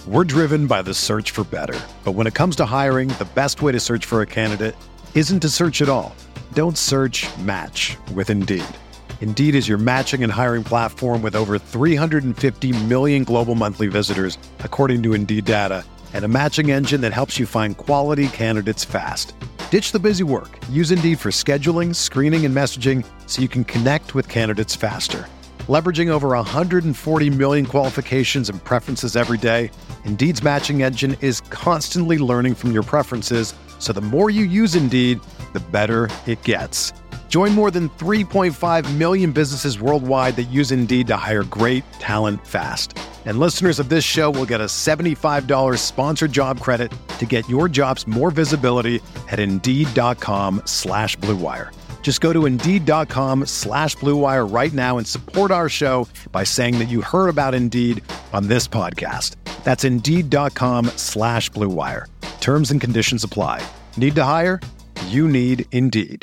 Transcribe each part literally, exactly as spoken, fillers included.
We're driven by the search for better. But when it comes to hiring, the best way to search for a candidate isn't to search at all. Don't search, match with Indeed. Indeed is your matching and hiring platform with over three hundred fifty million global monthly visitors, according to Indeed data, and a matching engine that helps you find quality candidates fast. Ditch the busy work. Use Indeed for scheduling, screening, and messaging so you can connect with candidates faster. Leveraging over one hundred forty million qualifications and preferences every day, Indeed's matching engine is constantly learning from your preferences, so the more you use Indeed, the better it gets. Join more than three point five million businesses worldwide that use Indeed to hire great talent fast. And listeners of this show will get a seventy-five dollars sponsored job credit to get your jobs more visibility at Indeed.com slash Blue Wire. Just go to Indeed.com slash Blue Wire right now and support our show by saying that you heard about Indeed on this podcast. That's Indeed.com slash Blue Wire. Terms and conditions apply. Need to hire? You need Indeed.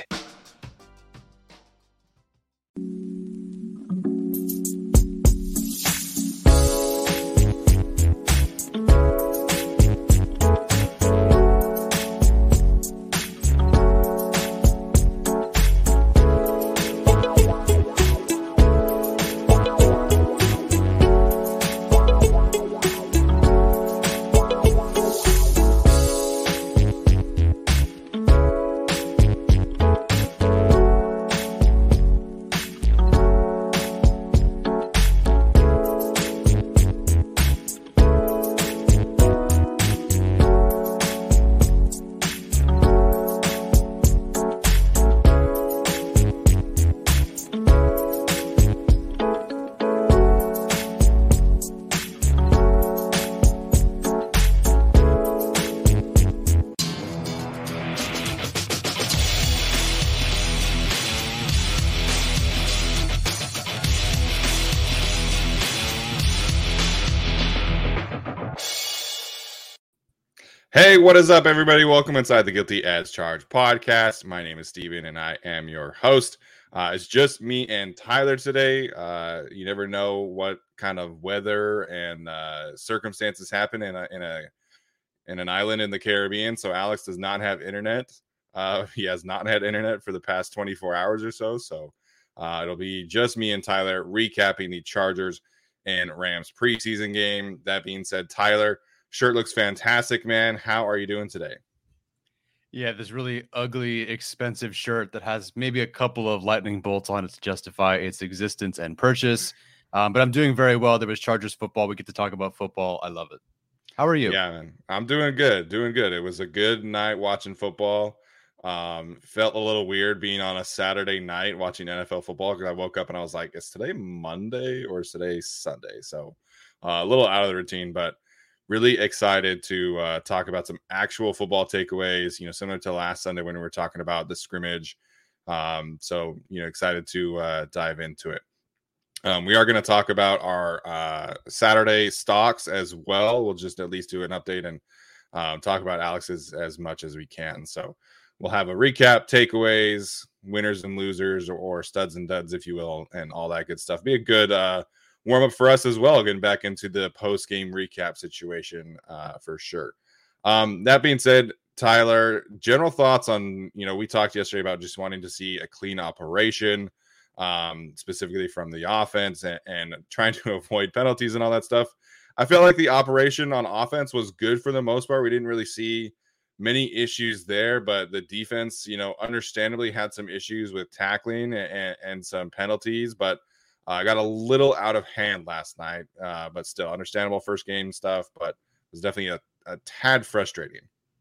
Hey, what is up, everybody? Welcome inside the Guilty as Charged podcast. My name is Steven, and I am your host. Uh, it's just me and Tyler today. Uh, you never know what kind of weather and uh, circumstances happen in a in a in an island in the Caribbean. So Alex does not have internet. Uh, he has not had internet for the past twenty-four hours or so. So uh, it'll be just me and Tyler recapping the Chargers and Rams preseason game. That being said, Tyler, shirt looks fantastic, man. How are you doing today? Yeah, this really ugly, expensive shirt that has maybe a couple of lightning bolts on it to justify its existence and purchase. Um, but I'm doing very well. There was Chargers football. We get to talk about football. I love it. How are you? Yeah, man. I'm doing good. Doing good. It was a good night watching football. Um, felt a little weird being on a Saturday night watching N F L football because I woke up and I was like, is today Monday or is today Sunday? So uh, a little out of the routine, but really excited to uh, talk about some actual football takeaways, you know, similar to last Sunday when we were talking about the scrimmage. Um, so, you know, excited to uh, dive into it. Um, we are going to talk about our uh, Saturday stocks as well. We'll just at least do an update and um, talk about Alex's as much as we can. So we'll have a recap, takeaways, winners and losers, or, or studs and duds, if you will, and all that good stuff. Be a good uh, warm up for us as well, getting back into the post game recap situation uh, for sure. Um, that being said, Tyler, general thoughts on, you know, we talked yesterday about just wanting to see a clean operation, um, specifically from the offense and, and trying to avoid penalties and all that stuff. I felt like the operation on offense was good for the most part. We didn't really see many issues there, but the defense, you know, understandably had some issues with tackling and, and some penalties, but I uh, got a little out of hand last night, uh, but still understandable first game stuff, but it was definitely a, a tad frustrating.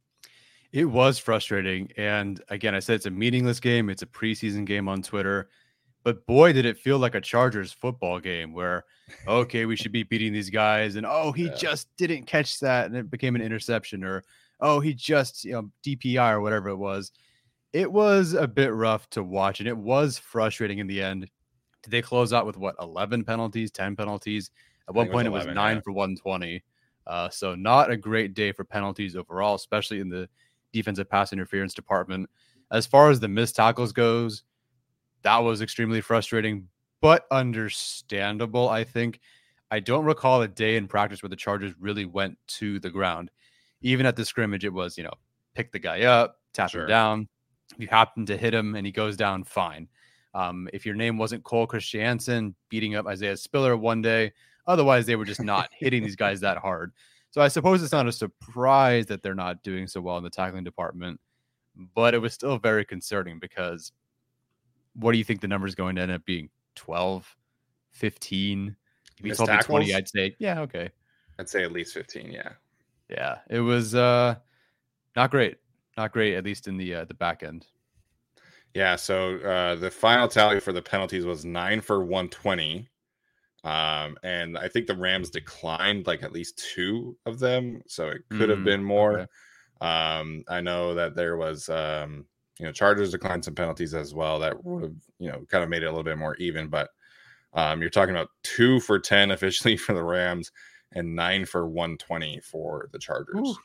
It was frustrating. And again, I said it's a meaningless game. It's a preseason game on Twitter. But boy, did it feel like a Chargers football game where, okay, we should be beating these guys. And, oh, he yeah. just didn't catch that. And it became an interception. Or, oh, he just, you know, D P I or whatever it was. It was a bit rough to watch. And it was frustrating in the end. Did they close out with what, eleven penalties, ten penalties? At one point, it was, it was nine yeah. for one twenty. Uh, so not a great day for penalties overall, especially in the defensive pass interference department. As far as the missed tackles goes, that was extremely frustrating, but understandable, I think. I don't recall a day in practice where the Chargers really went to the ground. Even at the scrimmage, it was, you know, pick the guy up, tap Sure. him down. If you happen to hit him and he goes down, fine. Um, if your name wasn't Cole Christiansen beating up Isaiah Spiller one day, otherwise they were just not hitting these guys that hard. So I suppose it's not a surprise that they're not doing so well in the tackling department, but it was still very concerning because what do you think the number is going to end up being? twelve, fifteen? If you Missed told me tackles? twenty, I'd say, yeah, okay. I'd say at least fifteen. Yeah. Yeah, it was uh, not great. Not great, at least in the uh, the back end. Yeah. So uh, the final tally for the penalties was nine for one twenty. Um, and I think the Rams declined like at least two of them. So it could have Mm, been more. okay. Um, I know that there was, um, you know, Chargers declined some penalties as well that would have, you know, kind of made it a little bit more even. But um, you're talking about two for ten officially for the Rams and nine for one twenty for the Chargers. Ooh.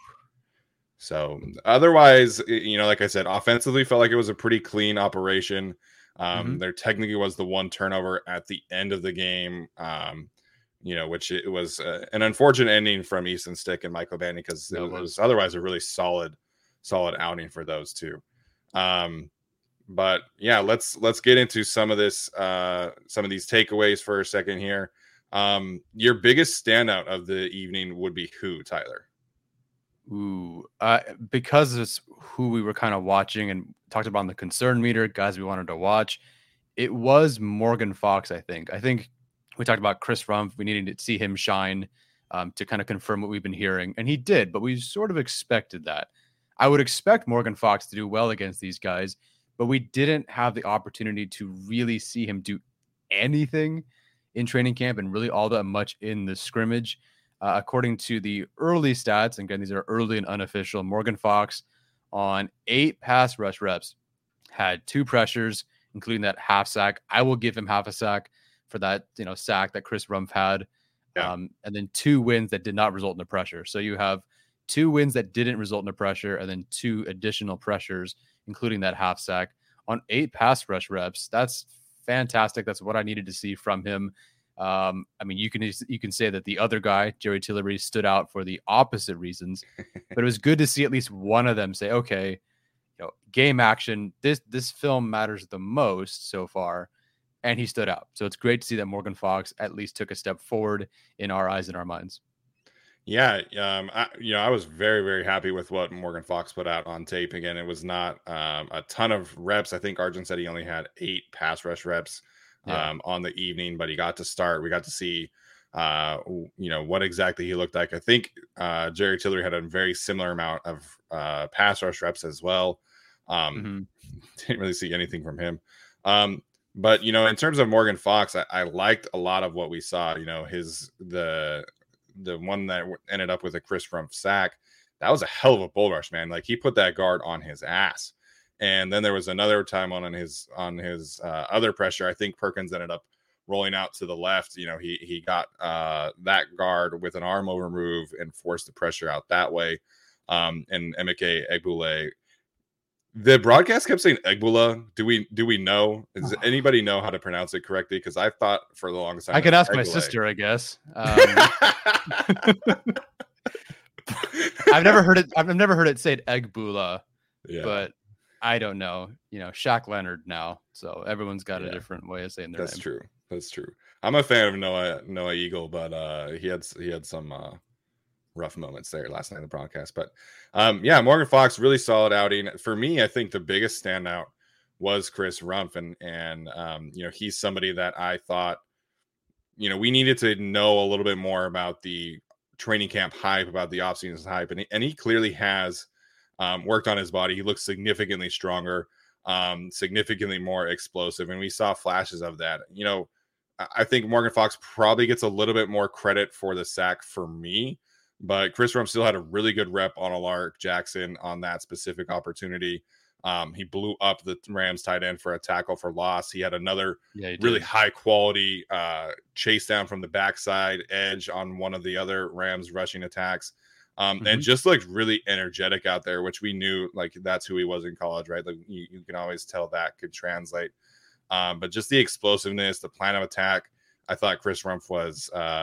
So otherwise, you know, like I said, offensively felt like it was a pretty clean operation. Um, Mm-hmm. There technically was the one turnover at the end of the game, um, you know, which it was uh, an unfortunate ending from Easton Stick and Michael Bandy because it, That was- it was. was otherwise a really solid, solid outing for those two. Um, but yeah, let's let's get into some of this, uh, some of these takeaways for a second here. Um, your biggest standout of the evening would be who, Tyler? Ooh, uh, because it's who we were kind of watching and talked about on the concern meter, guys we wanted to watch. It was Morgan Fox, I think. I think we talked about Chris Rumph. We needed to see him shine um, to kind of confirm what we've been hearing. And he did, but we sort of expected that. I would expect Morgan Fox to do well against these guys, but we didn't have the opportunity to really see him do anything in training camp and really all that much in the scrimmage. Uh, according to the early stats, and again, these are early and unofficial, Morgan Fox on eight pass rush reps had two pressures, including that half sack. I will give him half a sack for that, you know, sack that Chris Rumph had. Yeah. Um, and then two wins that did not result in a pressure. So you have two wins that didn't result in a pressure, and then two additional pressures, including that half sack on eight pass rush reps. That's fantastic. That's what I needed to see from him. Um, I mean, you can you can say that the other guy, Jerry Tillery, stood out for the opposite reasons, but it was good to see at least one of them say, okay, you know, game action, this this film matters the most so far, and he stood out. So it's great to see that Morgan Fox at least took a step forward in our eyes and our minds. Yeah, um, I, you know, I was very, very happy with what Morgan Fox put out on tape. Again, it was not um, a ton of reps. I think Arjun said he only had eight pass rush reps Yeah. um, on the evening, but he got to start. We got to see, uh, you know, what exactly he looked like. I think uh, Jerry Tillery had a very similar amount of uh, pass rush reps as well. Um, Mm-hmm. Didn't really see anything from him. Um, but, you know, in terms of Morgan Fox, I, I liked a lot of what we saw. You know, his the the one that ended up with a Chris Rumph sack, that was a hell of a bull rush, man. Like he put that guard on his ass. And then there was another time on his on his uh, other pressure. I think Perkins ended up rolling out to the left. You know, he he got uh, that guard with an arm over move and forced the pressure out that way. Um, and Emeka Egbule, the broadcast kept saying Egbula. Do we do we know? Does anybody know how to pronounce it correctly? Because I thought for the longest time I could ask my Egbule. sister, I guess. Um, I've never heard it. I've never heard it said Egbula, yeah. but I don't know. You know, Shaq Leonard now, so everyone's got Yeah. a different way of saying their That's name. true. That's true. I'm a fan of Noah Noah Eagle, but uh, he had he had some uh, rough moments there last night in the broadcast. But um, yeah, Morgan Fox, really solid outing. For me, I think the biggest standout was Chris Rumph, and and um, you know, he's somebody that I thought, you know, we needed to know a little bit more about the training camp hype, about the offseason hype, and he, and he clearly has um, worked on his body. He looks significantly stronger, um, significantly more explosive, and we saw flashes of that. You know, I think Morgan Fox probably gets a little bit more credit for the sack for me, but Chris Rumph still had a really good rep on Alaric Jackson on that specific opportunity. Um, he blew up the Rams tight end for a tackle for loss. He had another Yeah, he really did. high quality uh, chase down from the backside edge on one of the other Rams rushing attacks. Um, and Mhm. just looked really energetic out there, which we knew like that's who he was in college, right? Like you, you can always tell that could translate. Um, but just the explosiveness, the plan of attack, I thought Chris Rumph was uh,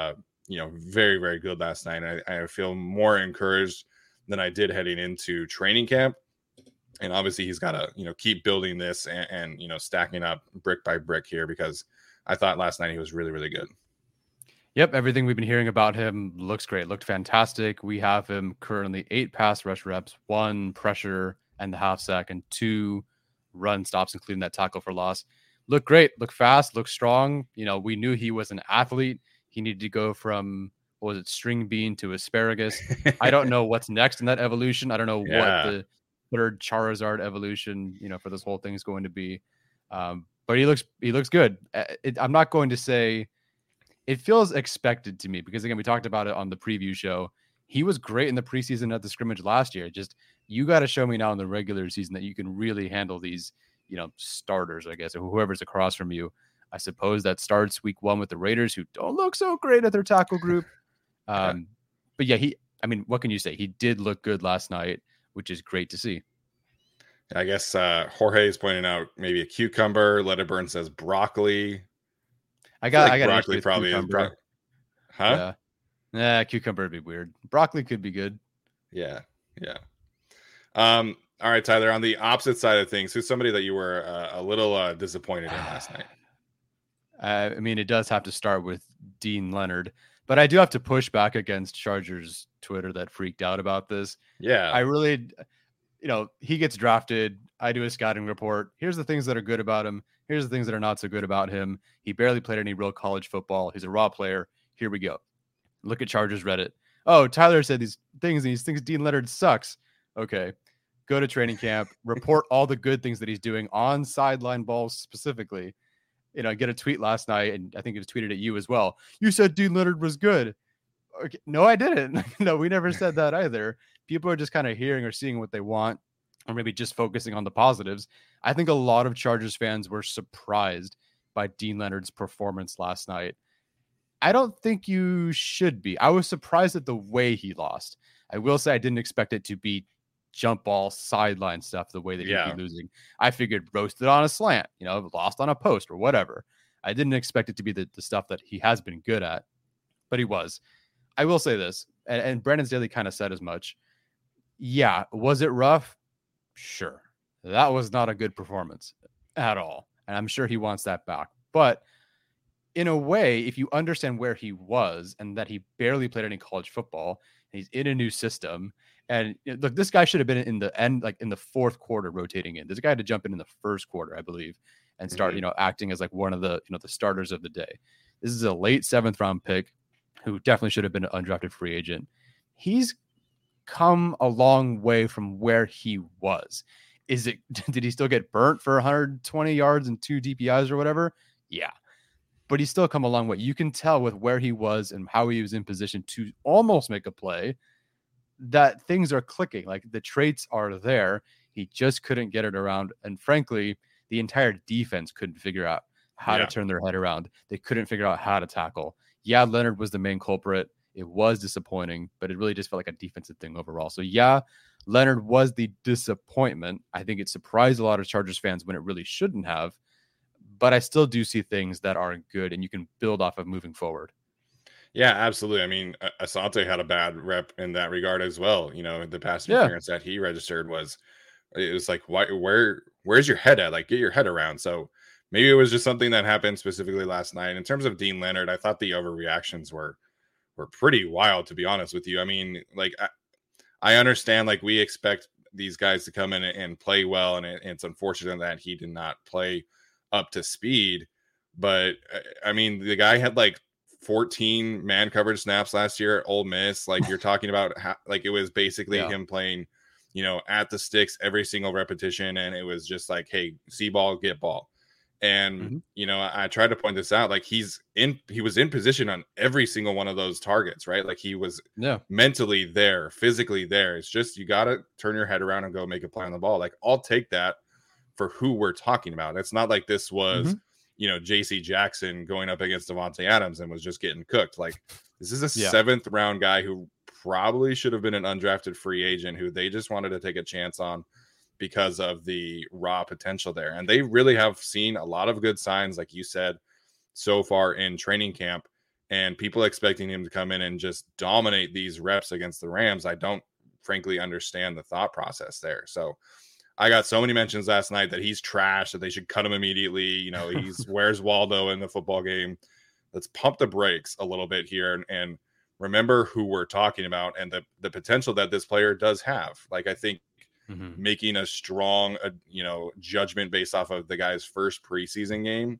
you know, very, very good last night. I, I feel more encouraged than I did heading into training camp. And obviously he's got to, you know, keep building this and, and, you know, stacking up brick by brick here, because I thought last night he was really, really good. Yep. Everything we've been hearing about him looks great. Looked fantastic. We have him currently eight pass rush reps, one pressure and the half sack, and two run stops, including that tackle for loss. Look great. Look fast. Look strong. You know, we knew he was an athlete. He needed to go from, what was it, string bean to asparagus. I don't know what's next in that evolution. I don't know Yeah. what the third Charizard evolution, you know, for this whole thing is going to be. Um, but he looks, he looks good. It, I'm not going to say it feels expected to me, because again, we talked about it on the preview show. He was great in the preseason at the scrimmage last year. Just, you got to show me now in the regular season that you can really handle these, you know, starters, I guess, or whoever's across from you. I suppose that starts week one with the Raiders, who don't look so great at their tackle group. Um, yeah. But yeah, he, I mean, what can you say? He did look good last night, which is great to see. I guess uh, Jorge is pointing out maybe a cucumber. Letterburn says broccoli. I got, I, like I got broccoli probably is bro- huh? Yeah, nah, cucumber would be weird. Broccoli could be good. Yeah, yeah. Um. All right, Tyler. On the opposite side of things, who's somebody that you were uh, a little uh, disappointed in last night? Uh, I mean, it does have to start with Dean Leonard, but I do have to push back against Chargers Twitter that freaked out about this. Yeah, I really, you know, he gets drafted. I do a scouting report. Here's the things that are good about him. Here's the things that are not so good about him. He barely played any real college football. He's a raw player. Here we go. Look at Chargers Reddit. Oh, Tyler said these things, and he thinks Dean Leonard sucks. Okay. Go to training camp, report all the good things that he's doing on sideline balls specifically. You know, I get a tweet last night, and I think it was tweeted at you as well. You said Dean Leonard was good. Okay. No, I didn't. No, we never said that either. People are just kind of hearing or seeing what they want, or maybe just focusing on the positives. I think a lot of Chargers fans were surprised by Dean Leonard's performance last night. I don't think you should be. I was surprised at the way he lost. I will say I didn't expect it to be jump ball sideline stuff the way that yeah. he'd be losing. I figured roasted on a slant, you know, lost on a post or whatever. I didn't expect it to be the, the stuff that he has been good at, but he was. I will say this, and, and Brandon Staley kind of said as much. Yeah, was it rough? Sure. That was not a good performance at all. And I'm sure he wants that back. But in a way, if you understand where he was and that he barely played any college football, and he's in a new system, and look, this guy should have been in the end, like in the fourth quarter, rotating in. This guy had to jump in in the first quarter, I believe, and start, mm-hmm. you know, acting as like one of the, you know, the starters of the day. This is a late seventh round pick who definitely should have been an undrafted free agent. He's come a long way from where he was. Is it, did he still get burnt for one hundred twenty yards and two D P Is or whatever? Yeah. But he's still come a long way. You can tell with where he was and how he was in position to almost make a play that things are clicking. Like the traits are there. He just couldn't get it around. And frankly, the entire defense couldn't figure out how yeah. to turn their head around. They couldn't figure out how to tackle. Yeah, Leonard was the main culprit. It was disappointing, but it really just felt like a defensive thing overall. So yeah, Leonard was the disappointment. I think it surprised a lot of Chargers fans when it really shouldn't have. But I still do see things that aren't good, and you can build off of moving forward. Yeah, absolutely. I mean, Asante had a bad rep in that regard as well. You know, the pass interference yeah. that he registered was, it was like, why, where, where's your head at? Like, get your head around. So maybe it was just something that happened specifically last night. In terms of Dean Leonard, I thought the overreactions were, were pretty wild, to be honest with you. I mean, like, I, I understand, like, we expect these guys to come in and, and play well, and it, it's unfortunate that he did not play up to speed. But I mean, the guy had like fourteen man coverage snaps last year at Ole Miss. Like, you're talking about how, like, it was basically yeah. him playing, you know, at the sticks every single repetition, and it was just like, hey, see ball, get ball. And mm-hmm. you know, I, I tried to point this out, like, he's in he was in position on every single one of those targets, right? Like, he was yeah. mentally there, physically there. It's just, you got to turn your head around and go make a play on the ball. Like, I'll take that for who we're talking about. It's not like this was, mm-hmm. you know, J C Jackson going up against Davante Adams and was just getting cooked. Like, this is a yeah. seventh round guy who probably should have been an undrafted free agent who they just wanted to take a chance on because of the raw potential there. And they really have seen a lot of good signs, like you said, so far in training camp. and people expecting him to come in and just dominate these reps against the Rams. I don't frankly understand the thought process there. So I got so many mentions last night that he's trash, that they should cut him immediately. You know, he's where's Waldo in the football game. Let's pump the brakes a little bit here and, and remember who we're talking about and the, the potential that this player does have. Like, I think mm-hmm. making a strong, uh, you know, judgment based off of the guy's first preseason game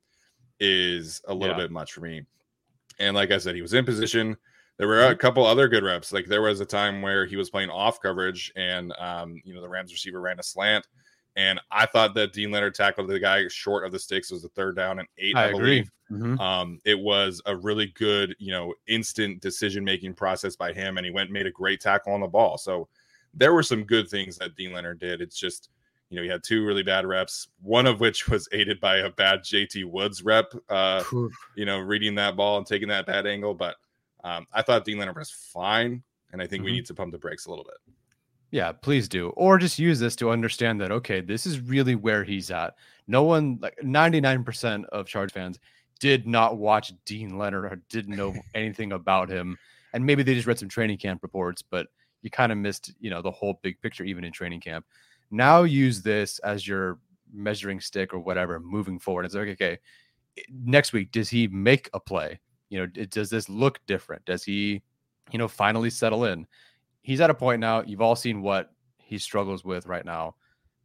is a little yeah. bit much for me. And like I said, he was in position. There were a couple other good reps. Like, there was a time where he was playing off coverage and, um, you know, the Rams receiver ran a slant. And I thought that Dean Leonard tackled the guy short of the sticks. It was a third down and eight. I, I agree. Mm-hmm. Um, it was a really good, you know, instant decision-making process by him. And he went and made a great tackle on the ball. So there were some good things that Dean Leonard did. It's just, you know, he had two really bad reps, one of which was aided by a bad J T Woods rep, uh, you know, reading that ball and taking that bad angle. But Um, I thought Dean Leonard was fine, and I think mm-hmm. we need to pump the brakes a little bit. Yeah, please do. Or just use this to understand that, okay, this is really where he's at. No one, like ninety-nine percent of Charge fans did not watch Dean Leonard or didn't know anything about him. And maybe they just read some training camp reports, but you kind of missed, you know, the whole big picture, even in training camp. Now use this as your measuring stick or whatever moving forward. It's like, okay, next week, does he make a play? You know, does this look different? Does he, you know, finally settle in? He's at a point now. You've all seen what he struggles with right now.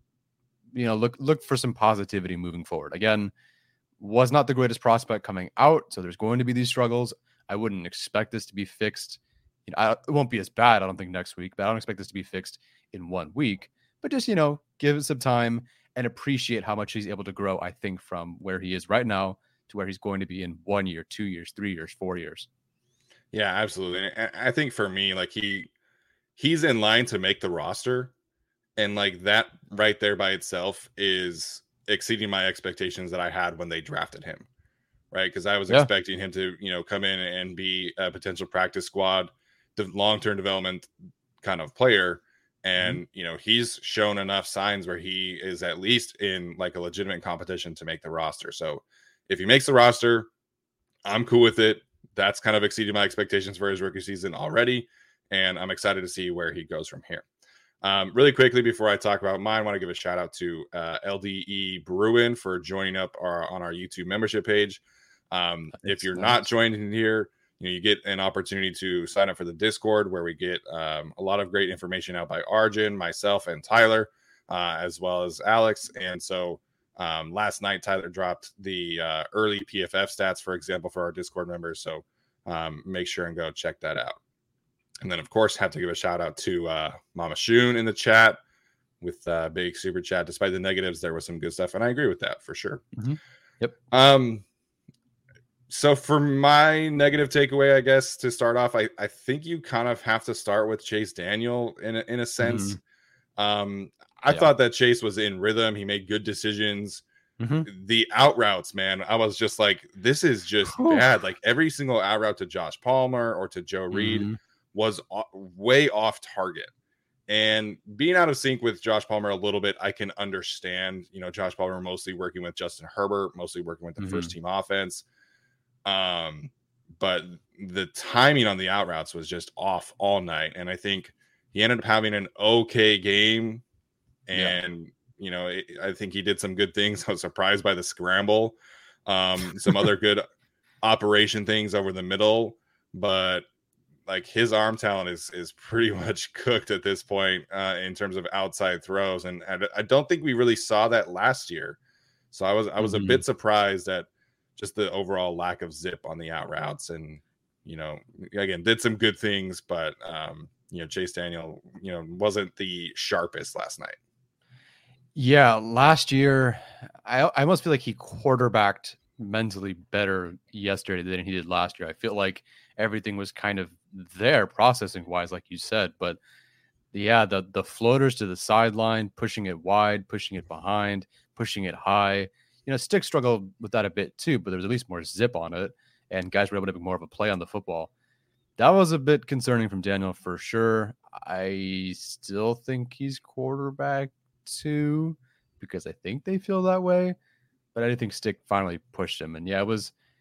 You know, look look for some positivity moving forward. Again, was not the greatest prospect coming out, so there's going to be these struggles. I wouldn't expect this to be fixed. You know, I, it won't be as bad, I don't think, next week, but I don't expect this to be fixed in one week. But just, you know, give it some time and appreciate how much he's able to grow, I think, from where he is right now to where he's going to be in one year, two years, three years, four years. Yeah, absolutely. And I think for me, like he, he's in line to make the roster. And like that right there by itself is exceeding my expectations that I had when they drafted him. Right. Cause I was yeah. expecting him to, you know, come in and be a potential practice squad, the long-term development kind of player. And, mm-hmm. you know, he's shown enough signs where he is at least in like a legitimate competition to make the roster. So if he makes the roster, I'm cool with it. That's kind of exceeded my expectations for his rookie season already. And I'm excited to see where he goes from here. Um, really quickly, before I talk about mine, I want to give a shout out to uh, L D E Bruin for joining up our, on our YouTube membership page. Um, if you're nice. not joining here, you know, you get an opportunity to sign up for the Discord where we get um, a lot of great information out by Arjun, myself, and Tyler, uh, as well as Alex. And so Um, last night, Tyler dropped the uh, early P F F stats, for example, for our Discord members. So um, make sure and go check that out. And then, of course, have to give a shout out to uh, Mama Shun in the chat with uh, big super chat. Despite the negatives, there was some good stuff. And I agree with that for sure. Mm-hmm. Yep. Um. So for my negative takeaway, I guess, to start off, I, I think you kind of have to start with Chase Daniel in a, in a sense. Mm-hmm. Um. I yeah. thought that Chase was in rhythm. He made good decisions. Mm-hmm. The out routes, man, I was just like, this is just Ooh. bad. Like every single out route to Josh Palmer or to Joe Reed mm-hmm. was way off target. And being out of sync with Josh Palmer a little bit, I can understand. You know, Josh Palmer mostly working with Justin Herbert, mostly working with the mm-hmm. first team offense. Um, but the timing on the out routes was just off all night. And I think he ended up having an okay game. And, yeah. you know, it, I think he did some good things. I was surprised by the scramble, um, some other good operation things over the middle. But like his arm talent is is pretty much cooked at this point uh, in terms of outside throws. And, and I don't think we really saw that last year. So I was I was mm-hmm. a bit surprised at just the overall lack of zip on the out routes. And, you know, again, did some good things. But, um, you know, Chase Daniel, you know, wasn't the sharpest last night. Yeah, last year, I, I almost feel like he quarterbacked mentally better yesterday than he did last year. I feel like everything was kind of there processing wise, like you said. But yeah, the the floaters to the sideline, pushing it wide, pushing it behind, pushing it high. You know, Stick struggled with that a bit too, but there was at least more zip on it, and guys were able to make more of a play on the football. That was a bit concerning from Daniel for sure. I still think he's quarterback two because I think they feel that way, but I think Stick finally pushed him. And yeah, it was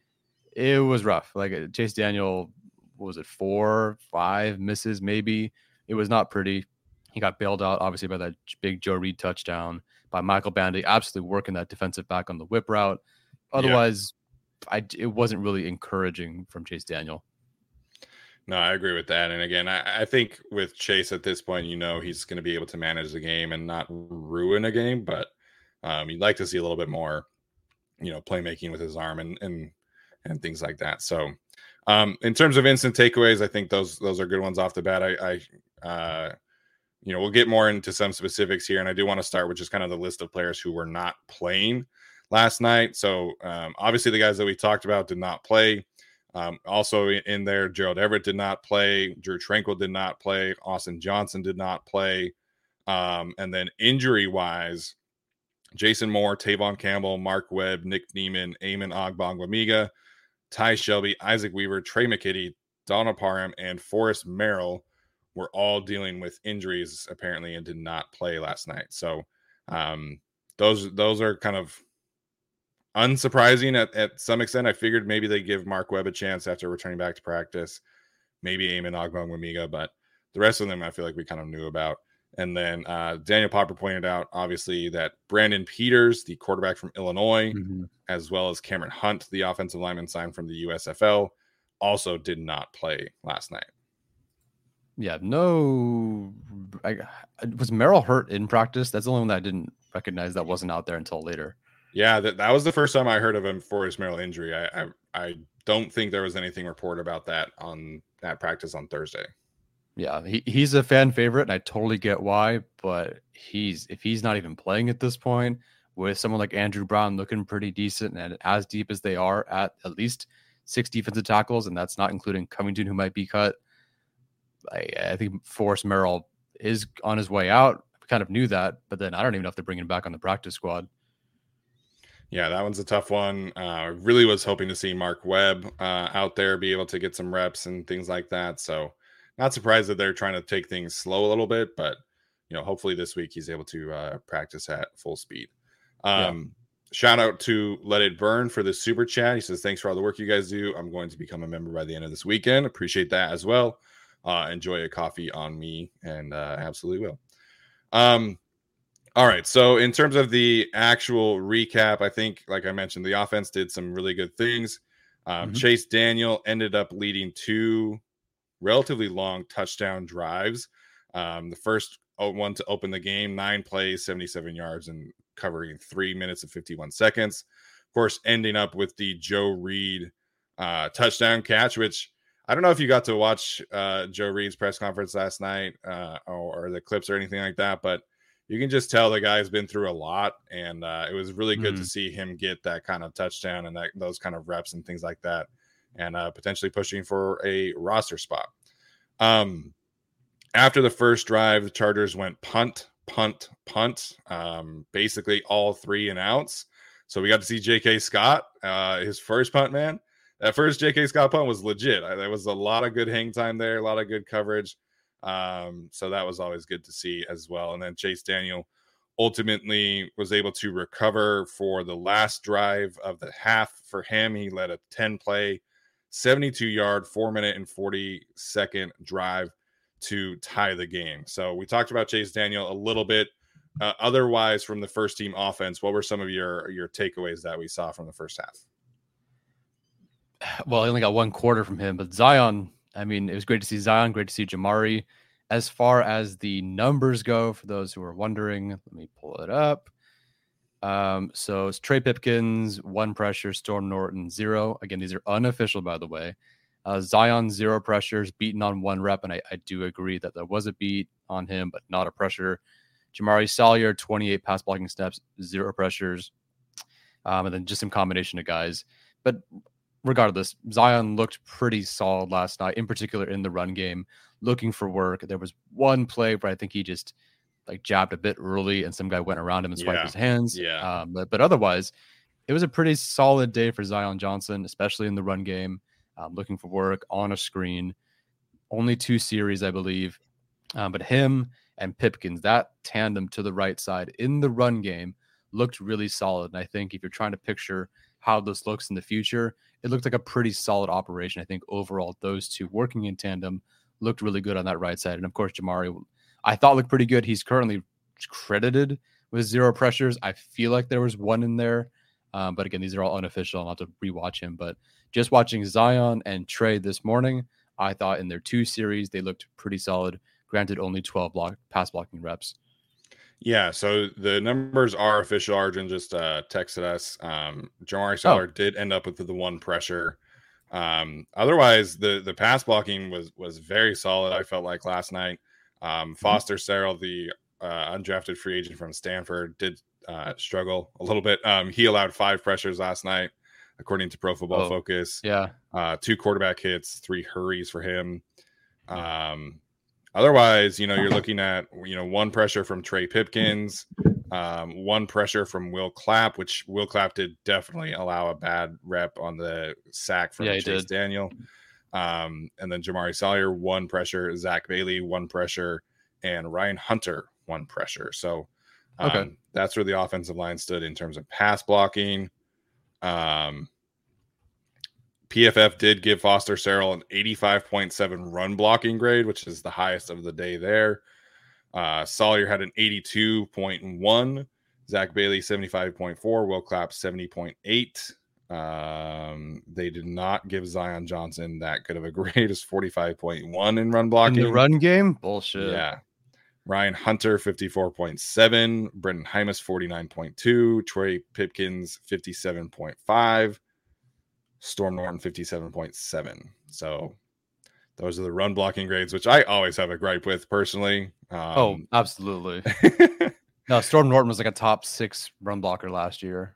It was rough. Like uh, Chase Daniel, what was it, four, five misses maybe? It was not pretty. He got bailed out, obviously, by that big Joe Reed touchdown, by Michael Bandy, absolutely working that defensive back on the whip route. Otherwise, yeah. I, it wasn't really encouraging from Chase Daniel. No, I agree with that. And again, I, I think with Chase at this point, you know, he's going to be able to manage the game and not ruin a game, but um, you'd like to see a little bit more, you know, playmaking with his arm and, and, and things like that. So um, in terms of instant takeaways, I think those, those are good ones off the bat. I, I uh, you know, we'll get more into some specifics here. And I do want to start with just kind of the list of players who were not playing last night. So um, obviously the guys that we talked about did not play. Um, also in there, Gerald Everett did not play. Drew Tranquill did not play. Austin Johnson did not play. Um, and then injury-wise, Jason Moore, Tavon Campbell, Mark Webb, Nick Neiman, Eamon Ogbongbemiga, Ty Shelby, Isaac Weaver, Trey McKitty, Donald Parham, and Forrest Merrill were all dealing with injuries apparently and did not play last night. So um, those those are kind of unsurprising at, at some extent. I figured maybe they give Mark Webb a chance after returning back to practice, maybe Eamon Ogbongbemiga, but the rest of them I feel like we kind of knew about. And then uh, Daniel Popper pointed out, obviously, that Brandon Peters, the quarterback from Illinois, mm-hmm. as well as Cameron Hunt, the offensive lineman signed from the U S F L, also did not play last night. Yeah, no. I, was Merrill hurt in practice? That's the only one that I didn't recognize that wasn't out there until later. Yeah, that, that was the first time I heard of him for his Merrill injury. I, I I don't think there was anything reported about that on that practice on Thursday. Yeah, he, he's a fan favorite, and I totally get why. But he's if he's not even playing at this point, with someone like Andrew Brown looking pretty decent and as deep as they are at at least six defensive tackles, and that's not including Covington, who might be cut. I, I think Forrest Merrill is on his way out. I kind of knew that, but then I don't even know if they're bringing him back on the practice squad. Yeah, that one's a tough one. I uh, really was hoping to see Mark Webb uh, out there, be able to get some reps and things like that. So not surprised that they're trying to take things slow a little bit, but you know, hopefully this week he's able to uh, practice at full speed. Um, yeah. Shout out to Let It Burn for the super chat. He says, thanks for all the work you guys do. I'm going to become a member by the end of this weekend. Appreciate that as well. Uh, enjoy a coffee on me, and uh, absolutely will. Um, All right. So in terms of the actual recap, I think, like I mentioned, the offense did some really good things. Um, mm-hmm. Chase Daniel ended up leading two relatively long touchdown drives. Um, the first one to open the game, nine plays, seventy-seven yards, and covering three minutes and fifty-one seconds. Of course, ending up with the Joe Reed uh, touchdown catch, which I don't know if you got to watch uh, Joe Reed's press conference last night uh, or, or the clips or anything like that, but you can just tell the guy's been through a lot, and uh, it was really good mm. to see him get that kind of touchdown and that those kind of reps and things like that, and uh, potentially pushing for a roster spot. Um, after the first drive, the Chargers went punt, punt, punt, um, basically all three and outs. So we got to see J K. Scott, uh, his first punt, man. That first J K. Scott punt was legit. There was a lot of good hang time there, a lot of good coverage. Um, so that was always good to see as well. And then Chase Daniel ultimately was able to recover for the last drive of the half. For him, he led a ten play, seventy-two yard, four minute and forty second drive to tie the game. So we talked about Chase Daniel a little bit. Uh, otherwise, from the first team offense, what were some of your, your takeaways that we saw from the first half? Well, I only got one quarter from him, but Zion, I mean, it was great to see Zion, great to see Jamari. As far as the numbers go, for those who are wondering, let me pull it up. Um, so it's Trey Pipkins, one pressure, Storm Norton, zero. Again, these are unofficial, by the way. Uh, Zion, zero pressures, beaten on one rep, and I, I do agree that there was a beat on him, but not a pressure. Jamari Salyer, twenty-eight pass blocking snaps, zero pressures, um, and then just some combination of guys. But regardless, Zion looked pretty solid last night, in particular in the run game, looking for work. There was one play where I think he just like jabbed a bit early and some guy went around him and swiped yeah. his hands. Yeah. Um, but, but otherwise, it was a pretty solid day for Zion Johnson, especially in the run game, um, looking for work on a screen. Only two series, I believe. Um, but him and Pipkins, that tandem to the right side in the run game looked really solid. And I think if you're trying to picture how this looks in the future, it looked like a pretty solid operation. I think overall, those two working in tandem looked really good on that right side. And of course, Jamari, I thought looked pretty good. He's currently credited with zero pressures. I feel like there was one in there. Um, but again, these are all unofficial. I'll have to rewatch him. But just watching Zion and Trey this morning, I thought in their two series, they looked pretty solid. Granted, only twelve block pass blocking reps. Yeah, so the numbers are official. Arjun just uh, texted us. Um, Jamari Salyer oh. did end up with the one pressure. Um, otherwise, the the pass blocking was was very solid. I felt like last night. Um, Foster Sarell, the uh, undrafted free agent from Stanford, did uh, struggle a little bit. Um, he allowed five pressures last night, according to Pro Football oh, Focus. Yeah, uh, two quarterback hits, three hurries for him. Um, Otherwise, you know, you're looking at, you know, one pressure from Trey Pipkins, um, one pressure from Will Clapp, which Will Clapp did definitely allow a bad rep on the sack from yeah, Chase Daniel. Um, and then Jamari Salyer, one pressure, Zach Bailey, one pressure, and Ryan Hunter, one pressure. So um, okay. that's where the offensive line stood in terms of pass blocking. Um, P F F did give Foster Sarell an eighty-five point seven run blocking grade, which is the highest of the day there. Uh, Salyer had an eighty-two point one, Zach Bailey seventy-five point four, Will Clapp seventy point eight. Um, they did not give Zion Johnson that good of a grade as forty-five point one in run blocking. In the run game? Bullshit. Yeah. Ryan Hunter fifty-four point seven, Brendan Hymus forty-nine point two, Trey Pipkins fifty-seven point five. Storm Norton fifty-seven point seven. So those are the run blocking grades, which I always have a gripe with personally. Um, oh, absolutely. No, Storm Norton was like a top six run blocker last year.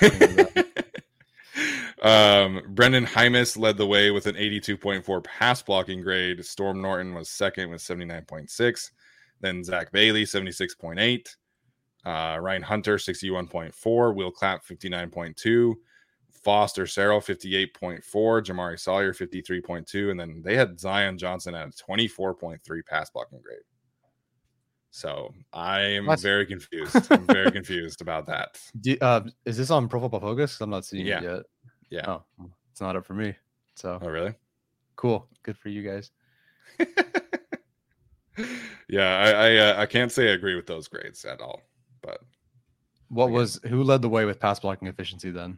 um, Brendan Hymus led the way with an eighty-two point four pass blocking grade. Storm Norton was second with seventy-nine point six. Then Zach Bailey, seventy-six point eight. Uh, Ryan Hunter, sixty-one point four. Will Clapp, fifty-nine point two. Foster Sarell, fifty-eight point four, Jamari Salyer, fifty-three point two, and then they had Zion Johnson at a twenty-four point three pass blocking grade. So I am That's... very confused. I'm very confused about that. Do, uh, is this on Pro Football Focus? I'm not seeing yeah. it yet. Yeah. Oh, it's not up for me. So. Oh, really? Cool. Good for you guys. yeah, I I, uh, I can't say I agree with those grades at all. But what again. was who led the way with pass blocking efficiency then?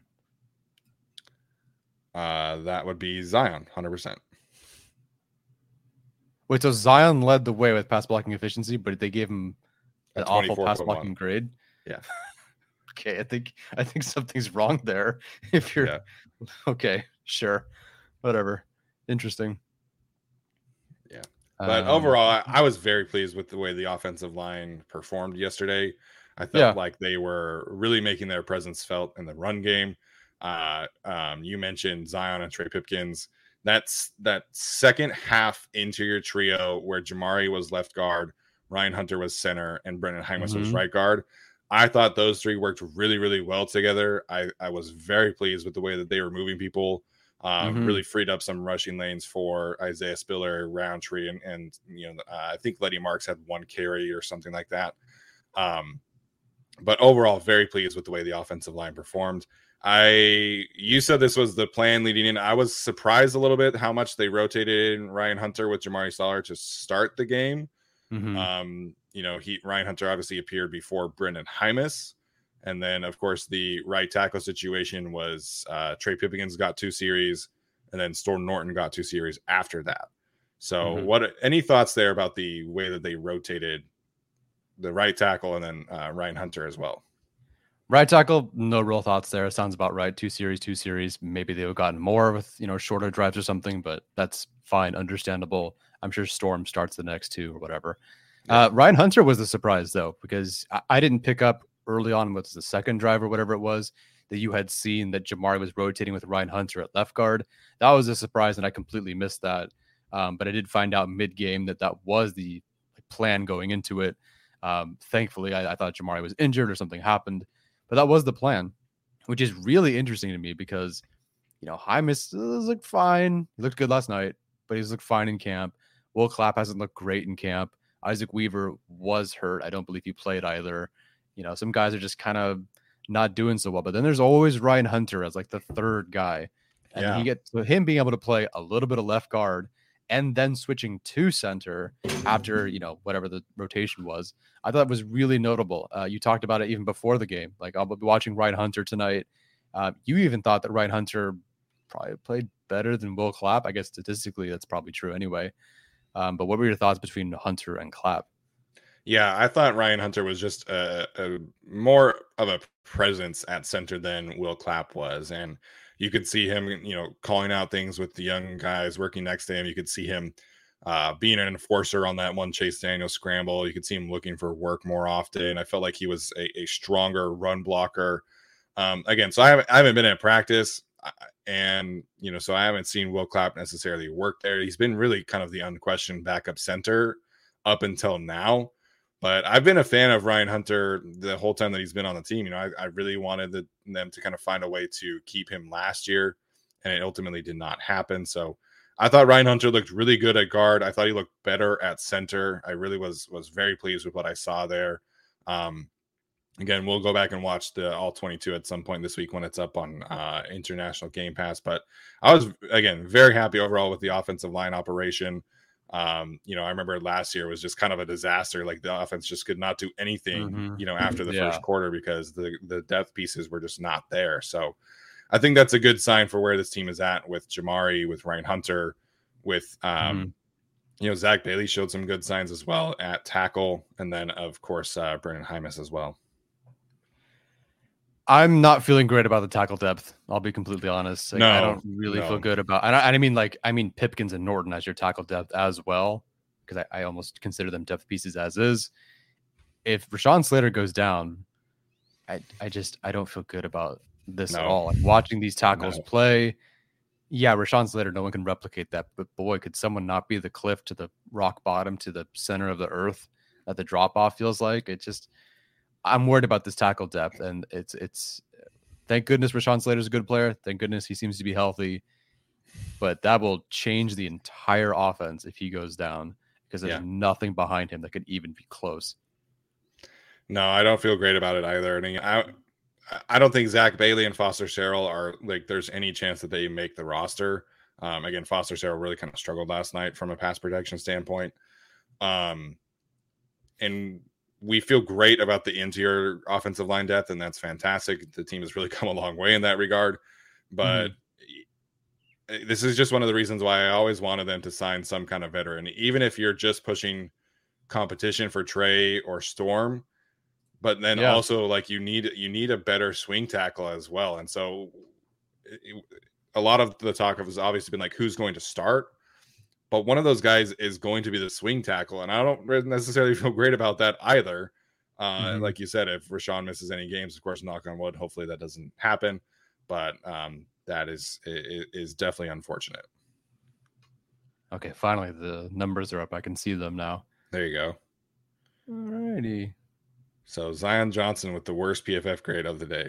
Uh, that would be Zion, one hundred percent. Wait, so Zion led the way with pass blocking efficiency, but they gave him an awful pass blocking grade? Yeah. Okay, I think I think something's wrong there. If you're yeah. okay, sure, whatever. Interesting. Yeah, but um, overall, I, I was very pleased with the way the offensive line performed yesterday. I felt yeah. like they were really making their presence felt in the run game. Uh, um, you mentioned Zion and Trey Pipkins. That's that second half interior trio where Jamari was left guard, Ryan Hunter was center, and Brendan Hymus mm-hmm. was right guard. I thought those three worked really, really well together. I, I was very pleased with the way that they were moving people. Um, mm-hmm. Really freed up some rushing lanes for Isaiah Spiller, Roundtree, and and you know uh, I think Letty Marks had one carry or something like that. Um, but overall, very pleased with the way the offensive line performed. I you said this was the plan leading in. I was surprised a little bit how much they rotated in Ryan Hunter with Jamari Salyer to start the game. Mm-hmm. Um, you know, he Ryan Hunter obviously appeared before Brendan Hymus, and then of course the right tackle situation was uh, Trey Pipkins got two series, and then Storm Norton got two series after that. So, mm-hmm. what any thoughts there about the way that they rotated the right tackle and then uh, Ryan Hunter as well? Right tackle, no real thoughts there. It sounds about right. Two series, two series. Maybe they would have gotten more with, you know, shorter drives or something, but that's fine, understandable. I'm sure Storm starts the next two or whatever. Yeah. Uh, Ryan Hunter was the surprise, though, because I, I didn't pick up early on what's the second drive or whatever it was that you had seen that Jamari was rotating with Ryan Hunter at left guard. That was a surprise, and I completely missed that. Um, but I did find out mid-game that that was the plan going into it. Um, thankfully, I, I thought Jamari was injured or something happened. But that was the plan, which is really interesting to me because, you know, Hymus looked fine. He looked good last night, but he's looked fine in camp. Will Clapp hasn't looked great in camp. Isaac Weaver was hurt. I don't believe he played either. You know, some guys are just kind of not doing so well. But then there's always Ryan Hunter as like the third guy. And Yeah. he gets so him being able to play a little bit of left guard and then switching to center after, you know, whatever the rotation was. I thought it was really notable. Uh, you talked about it even before the game. Like, I'll be watching Ryan Hunter tonight. Uh, you even thought that Ryan Hunter probably played better than Will Clapp. I guess statistically that's probably true anyway. Um, but what were your thoughts between Hunter and Clapp? Yeah, I thought Ryan Hunter was just a, a more of a presence at center than Will Clapp was. And you could see him, you know, calling out things with the young guys working next to him. You could see him uh, being an enforcer on that one Chase Daniel scramble. You could see him looking for work more often. I felt like he was a, a stronger run blocker. Um, again, so I haven't, I haven't been at practice, and, you know, so I haven't seen Will Clapp necessarily work there. He's been really kind of the unquestioned backup center up until now. But I've been a fan of Ryan Hunter the whole time that he's been on the team. You know, I, I really wanted the, them to kind of find a way to keep him last year, and it ultimately did not happen. So I thought Ryan Hunter looked really good at guard. I thought he looked better at center. I really was was very pleased with what I saw there. Um, again, we'll go back and watch the all twenty-two at some point this week when it's up on uh, International Game Pass. But I was, again, very happy overall with the offensive line operation. Um, you know, I remember last year was just kind of a disaster. Like, the offense just could not do anything, Mm-hmm. you know, after the Yeah. first quarter because the, the depth pieces were just not there. So I think that's a good sign for where this team is at with Jamari, with Ryan Hunter, with, um, Mm-hmm. you know, Zach Bailey showed some good signs as well at tackle. And then, of course, uh, Brennan Hymas as well. I'm not feeling great about the tackle depth. I'll be completely honest. Like, No, I don't really no. feel good about. And I, I mean, like, I mean Pipkins and Norton as your tackle depth as well, because I, I almost consider them depth pieces as is. If Rashawn Slater goes down, I, I just I don't feel good about this No. at all. Like, watching these tackles No. play, yeah, Rashawn Slater, no one can replicate that. But boy, could someone not be the cliff to the rock bottom to the center of the earth that the drop off feels like? It just. I'm worried about this tackle depth, and it's it's. Thank goodness Rashawn Slater's a good player. Thank goodness he seems to be healthy, but that will change the entire offense if he goes down because there's Yeah. nothing behind him that could even be close. No, I don't feel great about it either. And I, I don't think Zach Bailey and Foster Sherrill are like. There's any chance that they make the roster. Um, again, Foster Sherrill really kind of struggled last night from a pass protection standpoint. Um, and. We feel great about the interior offensive line depth, and that's fantastic. The team has really come a long way in that regard. But mm-hmm. this is just one of the reasons why I always wanted them to sign some kind of veteran, even if you're just pushing competition for Trey or Storm. But then yeah. also, like, you need you need a better swing tackle as well. And so it, a lot of the talk has obviously been like, who's going to start? But one of those guys is going to be the swing tackle, and I don't necessarily feel great about that either. Uh, mm-hmm. Like you said, if Rashawn misses any games, of course, knock on wood, hopefully that doesn't happen. But um, that is, is is definitely unfortunate. Okay, finally the numbers are up. I can see them now. There you go. Alrighty. So Zion Johnson with the worst P F F grade of the day.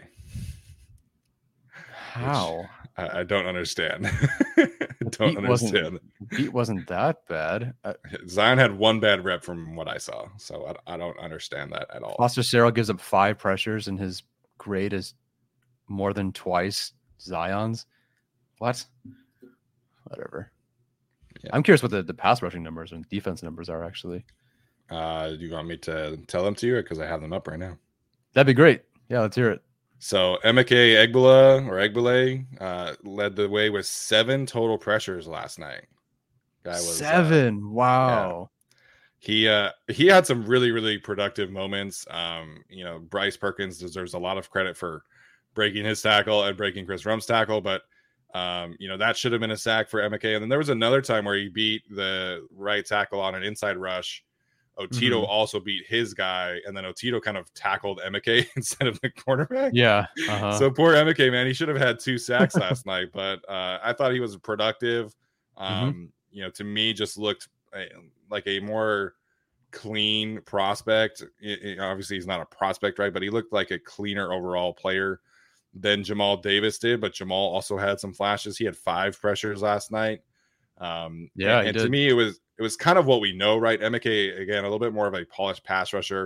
How? I, I don't understand. I don't beat understand. Wasn't, beat wasn't that bad. Uh, Zion had one bad rep from what I saw, so I, I don't understand that at all. Foster Sherrill gives up five pressures, and his grade is more than twice Zion's. What? Whatever. Yeah. I'm curious what the, the pass rushing numbers and defense numbers are, actually. Uh, do you want me to tell them to you, because I have them up right now? That'd be great. Yeah, let's hear it. So Emeka Egbula or Egbule uh, led the way with seven total pressures last night. Guy was seven. Uh, wow. Yeah. He uh, he had some really, really productive moments. Um, you know, Bryce Perkins deserves a lot of credit for breaking his tackle and breaking Chris Rump's tackle, but um, you know, that should have been a sack for Emeka. And then there was another time where he beat the right tackle on an inside rush. Otito mm-hmm. also beat his guy, and then Otito kind of tackled Emeka instead of the cornerback. Yeah. Uh-huh. So poor Emeka, man, he should have had two sacks last night, but uh, I thought he was productive. Um, mm-hmm. You know, to me, just looked a, like a more clean prospect. It, it, obviously, he's not a prospect, right? But he looked like a cleaner overall player than Jamal Davis did. But Jamal also had some flashes. He had five pressures last night. Um, yeah, and, and to me, it was. It was kind of what we know, right? Emeka, again, a little bit more of a polished pass rusher,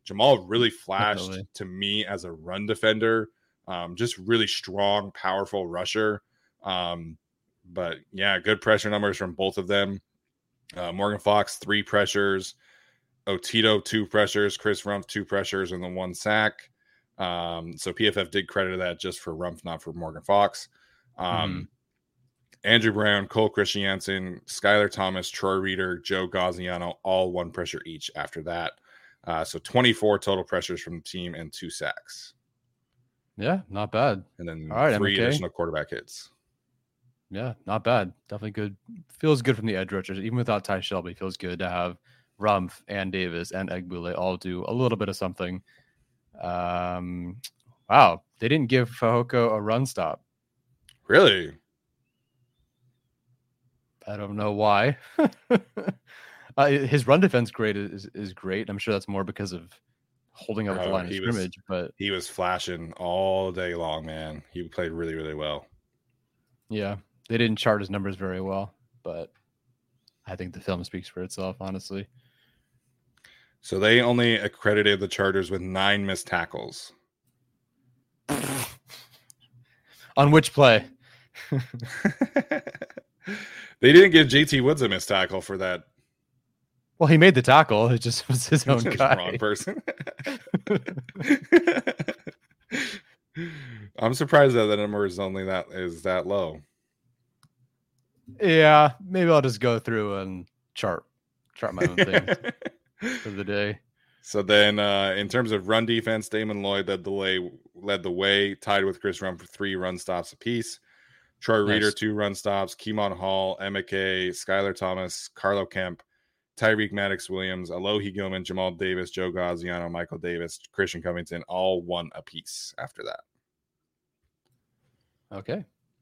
Jamal really flashed Definitely. to me as a run defender, um, just really strong, powerful rusher. Um, but yeah, good pressure numbers from both of them. Uh, Morgan Fox, three pressures. Otito, two pressures. Chris Rumph, two pressures, and then one sack. Um, so P F F did credit that just for Rumph, not for Morgan Fox. Um, Mm-hmm. Andrew Brown, Cole Christiansen, Skylar Thomas, Troy Reader, Joe Gaziano, all one pressure each after that. Uh, so twenty-four total pressures from the team and two sacks. Yeah, not bad. And then All right, three M K. additional quarterback hits. Yeah, not bad. Definitely good. Feels good from the edge rushers. Even without Ty Shelby, feels good to have Rumph and Davis and Egbule all do a little bit of something. Um, wow, they didn't give Fehoko a run stop. Really? I don't know why. uh, his run defense grade is is great. I'm sure that's more because of holding up at the Oh, line of he was- scrimmage. But He was flashing all day long, man. He played really, really well. yeah, they didn't chart his numbers very well. But I think the film speaks for itself, honestly. So they only accredited the Chargers with nine missed tackles. On which play? They didn't give J T Woods a missed tackle for that. Well, he made the tackle. It just was his own Just guy. wrong person. I'm surprised that the number is only that is that low. Yeah, maybe I'll just go through and chart chart my own thing for the day. So then, uh, in terms of run defense, Damon Lloyd led the way, led the way, tied with Chris Rumph for three run stops apiece. Troy Nice. Reader, two run stops. Keemon Hall, Emma Kay, Skylar Thomas, Carlo Kemp, Tyreek Maddox Williams, Alohi Gilman, Jamal Davis, Joe Gaziano, Michael Davis, Christian Covington, all one apiece after that. Okay.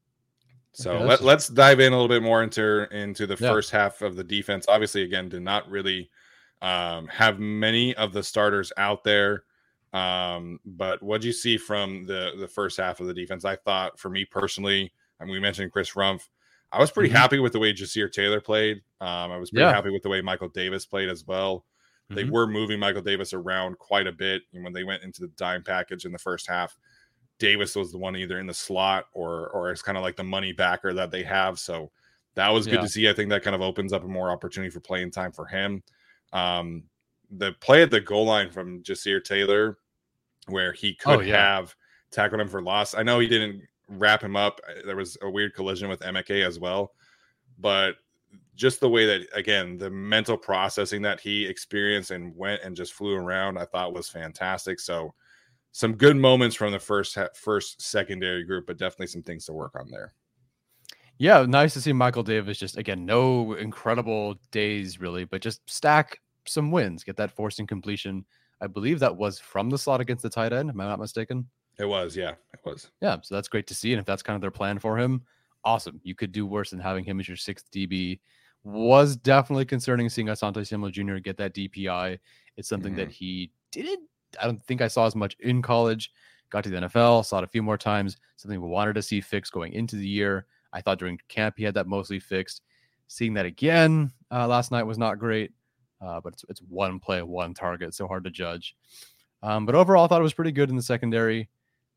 So Okay, let, that's- let's dive in a little bit more into into the Yeah. first half of the defense. Obviously, again, did not really um, have many of the starters out there. Um, but what do you see from the the first half of the defense? I thought, for me personally, I mean, we mentioned Chris Rumph. I was pretty Mhm. happy with the way Jasir Taylor played. Um, I was pretty Yeah. happy with the way Michael Davis played as well. They Mhm. were moving Michael Davis around quite a bit. And when they went into the dime package in the first half, Davis was the one either in the slot or or it's kind of like the money backer that they have. So that was good Yeah. to see. I think that kind of opens up a more opportunity for playing time for him. Um, the play at the goal line from Jasir Taylor, where he could Oh, yeah. have tackled him for loss. I know he didn't wrap him up. There was a weird collision with M K as well. But just the way that, again, the mental processing that he experienced and went and just flew around, I thought was fantastic. So some good moments from the first first secondary group, but definitely some things to work on there. Yeah, nice to see Michael Davis just, again, no incredible days really, but just stack some wins, get that forcing completion. I believe that was from the slot against the tight end. Am I not mistaken? It was, yeah, it was. Yeah, so that's great to see. And if that's kind of their plan for him, awesome. You could do worse than having him as your sixth D B. Was definitely concerning seeing Asante Samuel Junior get that D P I. It's something that he didn't, I don't think I saw as much in college. Got to the N F L, saw it a few more times. Something we wanted to see fixed going into the year. I thought during camp he had that mostly fixed. Seeing that again uh, last night was not great, uh, but it's, it's one play, one target, so hard to judge. Um, but overall, I thought it was pretty good in the secondary.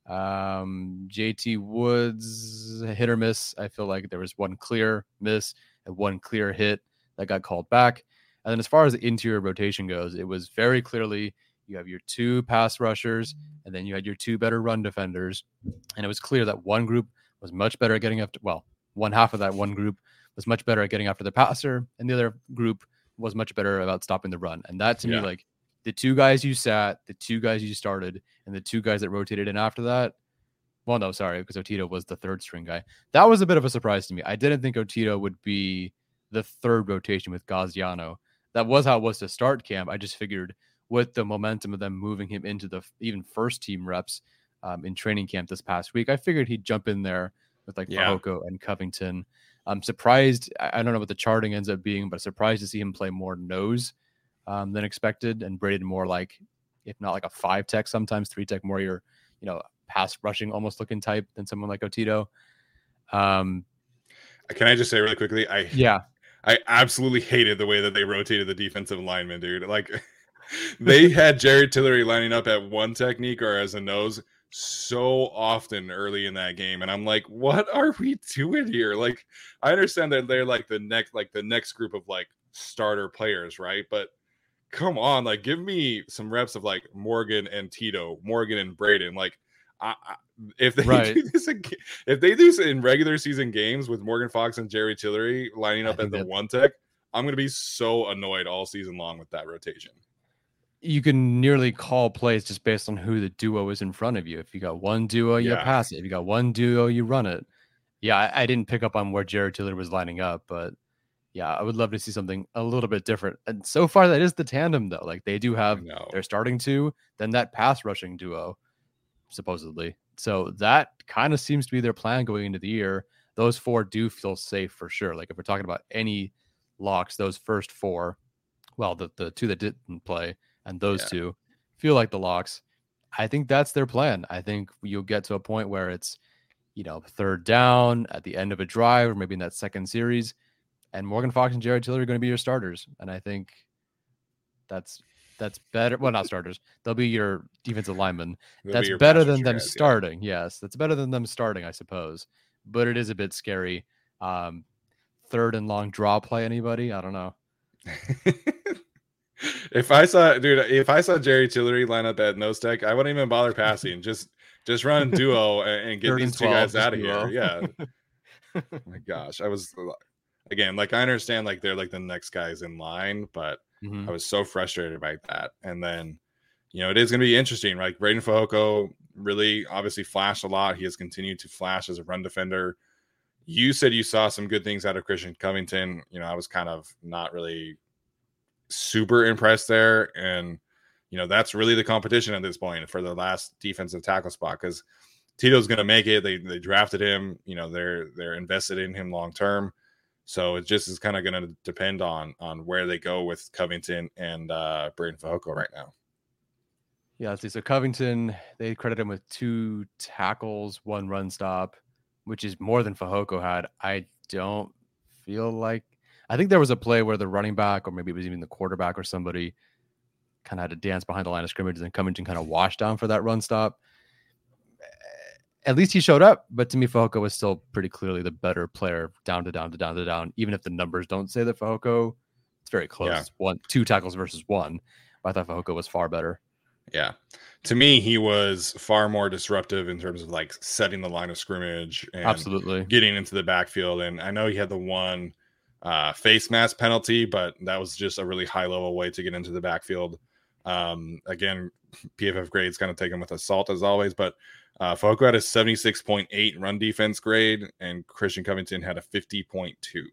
Um, J T Woods, hit or miss. I feel like there was one clear miss and one clear hit that got called back. And then as far as the interior rotation goes, it was very clearly you have your two pass rushers and then you had your two better run defenders. And it was clear that one group was much better at getting after, well, one half of that one group was much better at getting after the passer, and the other group was much better about stopping the run. And that to Yeah. me, like the two guys you sat, the two guys you started, and the two guys that rotated in after that. Well, no, sorry, because Otito was the third string guy. That was a bit of a surprise to me. I didn't think Otito would be the third rotation with Gaziano. That was how it was to start camp. I just figured with the momentum of them moving him into the even first team reps um, in training camp this past week, I figured he'd jump in there with like Yeah. Fehoko and Covington. I'm surprised. I I don't know what the charting ends up being, but surprised to see him play more nose um, than expected, and Braden more like, if not like a five tech, sometimes three tech, more your, you know, pass rushing almost looking type than someone like Otito. Um, Can I just say really quickly? I yeah, I absolutely hated the way that they rotated the defensive lineman, dude. Like They had Jerry Tillery lining up at one technique or as a nose so often early in that game, and I'm like, what are we doing here? Like, I understand that they're like the next like the next group of like starter players, right? But come on, like, give me some reps of like Morgan and Tito, Morgan and Braden. Like, I, I, if they Right. do this, again, if they do this in regular season games with Morgan Fox and Jerry Tillery lining up at the that... one tech, I'm gonna be so annoyed all season long with that rotation. You can nearly call plays just based on who the duo is in front of you. If you got one duo, you yeah. pass it. If you got one duo, you run it. Yeah, I, I didn't pick up on where Jerry Tillery was lining up, but yeah, I would love to see something a little bit different. And so far, that is the tandem, though. Like, they do have their starting two, then that pass rushing duo, supposedly. So that kind of seems to be their plan going into the year. Those four do feel safe for sure. Like, if we're talking about any locks, those first four, well, the, the two that didn't play, and those yeah. two feel like the locks. I think that's their plan. I think you'll get to a point where it's, you know, third down at the end of a drive, or maybe in that second series, and Morgan Fox and Jerry Tillery are going to be your starters. And I think that's that's better. Well, not starters. They'll be your defensive linemen. They'll that's be better than them guys, starting. Yeah. Yes, that's better than them starting, I suppose. But it is a bit scary. Um, third and long draw play. Anybody? I don't know. If I saw, dude, if I saw Jerry Tillery line up at nose tech, I wouldn't even bother passing. Just, just run duo and, and get these two guys out of duo. here. Yeah. Oh my gosh, I was again like I understand like they're like the next guys in line, but mm-hmm. I was so frustrated by that. And then, you know, it is going to be interesting. Like Braden Fehoko really obviously flashed a lot. He has continued to flash as a run defender. You said you saw some good things out of Christian Covington. You know, I was kind of not really super impressed there, and you know that's really the competition at this point for the last defensive tackle spot, because Tito's going to make it. They they drafted him. You know they're they're invested in him long term, so it just is kind of going to depend on on where they go with Covington and uh, Braden Fehoko right now. Yeah, see, so Covington, they credit him with two tackles, one run stop, which is more than Fehoko had. I don't feel like. I think there was a play where the running back, or maybe it was even the quarterback or somebody, kind of had to dance behind the line of scrimmage, and Covington kind of washed down for that run stop. At least he showed up, but to me, Fehoko was still pretty clearly the better player, down to down to down to down. Even if the numbers don't say that Fehoko, it's very close. Yeah. One, two tackles versus one. But I thought Fehoko was far better. Yeah. To me, he was far more disruptive in terms of like setting the line of scrimmage and absolutely getting into the backfield. And I know he had the one uh face mask penalty, but that was just a really high level way to get into the backfield. Um again, P F F grades kind of take them with a salt as always, but uh Fehoko had a seventy-six point eight run defense grade and Christian Covington had a fifty point two.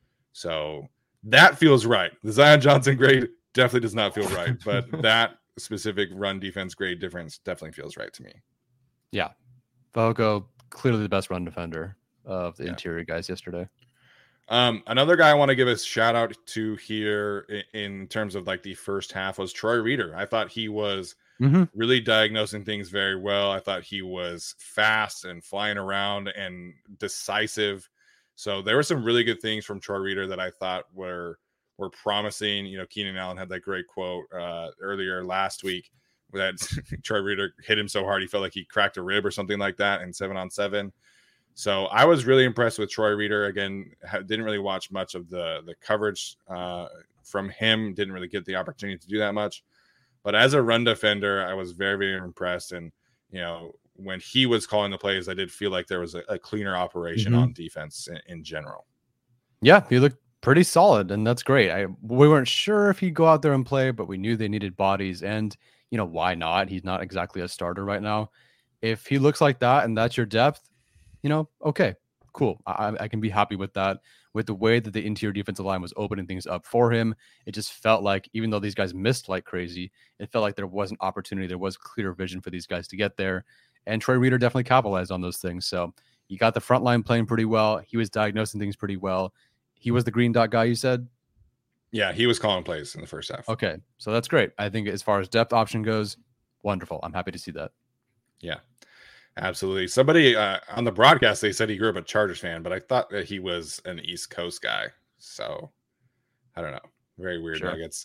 So that feels right. The Zion Johnson grade definitely does not feel right, but that specific run defense grade difference definitely feels right to me. Yeah. Fehoko clearly the best run defender of the yeah. interior guys yesterday. Um, another guy I want to give a shout out to here in, in terms of like the first half was Troy Reeder. I thought he was mm-hmm. really diagnosing things very well. I thought he was fast and flying around and decisive. So there were some really good things from Troy Reeder that I thought were were promising. You know, Keenan Allen had that great quote uh, earlier last week that Troy Reeder hit him so hard he felt like he cracked a rib or something like that in seven on seven. So I was really impressed with Troy Reeder. Again, didn't really watch much of the the coverage uh, from him. Didn't really get the opportunity to do that much. But as a run defender, I was very, very impressed. And, you know, when he was calling the plays, I did feel like there was a, a cleaner operation mm-hmm. on defense in, in general. Yeah, he looked pretty solid, and that's great. I we weren't sure if he'd go out there and play, but we knew they needed bodies. And, you know, why not? He's not exactly a starter right now. If he looks like that and that's your depth, you know, okay, cool. I, I can be happy with that. With the way that the interior defensive line was opening things up for him, it just felt like, even though these guys missed like crazy, it felt like there was an opportunity. There was clear vision for these guys to get there. And Troy Reeder definitely capitalized on those things. So you got the front line playing pretty well. He was diagnosing things pretty well. He was the green dot guy, you said? Yeah, he was calling plays in the first half. Okay, so that's great. I think as far as depth option goes, wonderful. I'm happy to see that. Yeah. Absolutely. Somebody uh, on the broadcast, they said he grew up a Chargers fan, but I thought that he was an East Coast guy. So I don't know. Very weird sure. nuggets.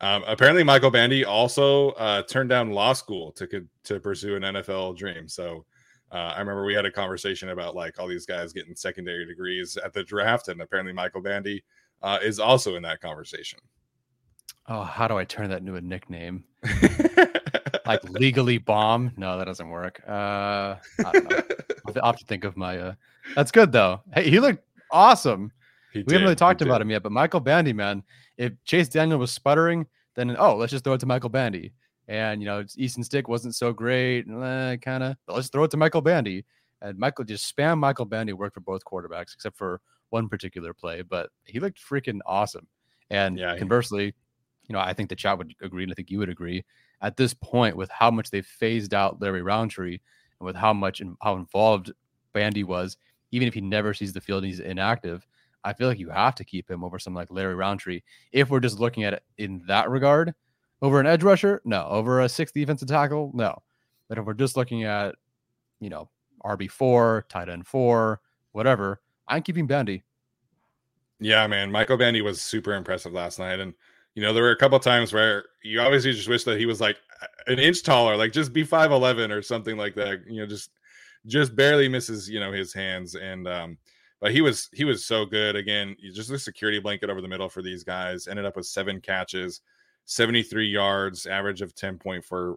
Um, apparently, Michael Bandy also uh, turned down law school to to pursue an N F L dream. So uh, I remember we had a conversation about like all these guys getting secondary degrees at the draft, and apparently Michael Bandy uh, is also in that conversation. Oh, how do I turn that into a nickname? Like legally bomb? No, that doesn't work. Uh, I don't know. I'll have to think of my. Uh... That's good though. Hey, he looked awesome. He we did, haven't really talked he about did. him yet, but Michael Bandy, man, if Chase Daniel was sputtering, then oh, let's just throw it to Michael Bandy. And you know, Easton Stick wasn't so great, eh, kind of. Let's throw it to Michael Bandy. And Michael just spam Michael Bandy worked for both quarterbacks, except for one particular play. But he looked freaking awesome. And Yeah, he- conversely, you know, I think the chat would agree, and I think you would agree. At this point, with how much they've phased out Larry Roundtree, and with how much and how involved Bandy was, even if he never sees the field and he's inactive, I feel like you have to keep him over someone like Larry Roundtree. If we're just looking at it in that regard, over an edge rusher, no. Over a sixth defensive tackle, no. But if we're just looking at, you know, R B four, tight end four, whatever, I'm keeping Bandy. Yeah, man, Michael Bandy was super impressive last night, and you know there were a couple times where you obviously just wish that he was like an inch taller, like just be five eleven or something like that. You know, just just barely misses you know his hands, and um, but he was he was so good. Again, just a security blanket over the middle for these guys. Ended up with seven catches, seventy-three yards, average of ten point four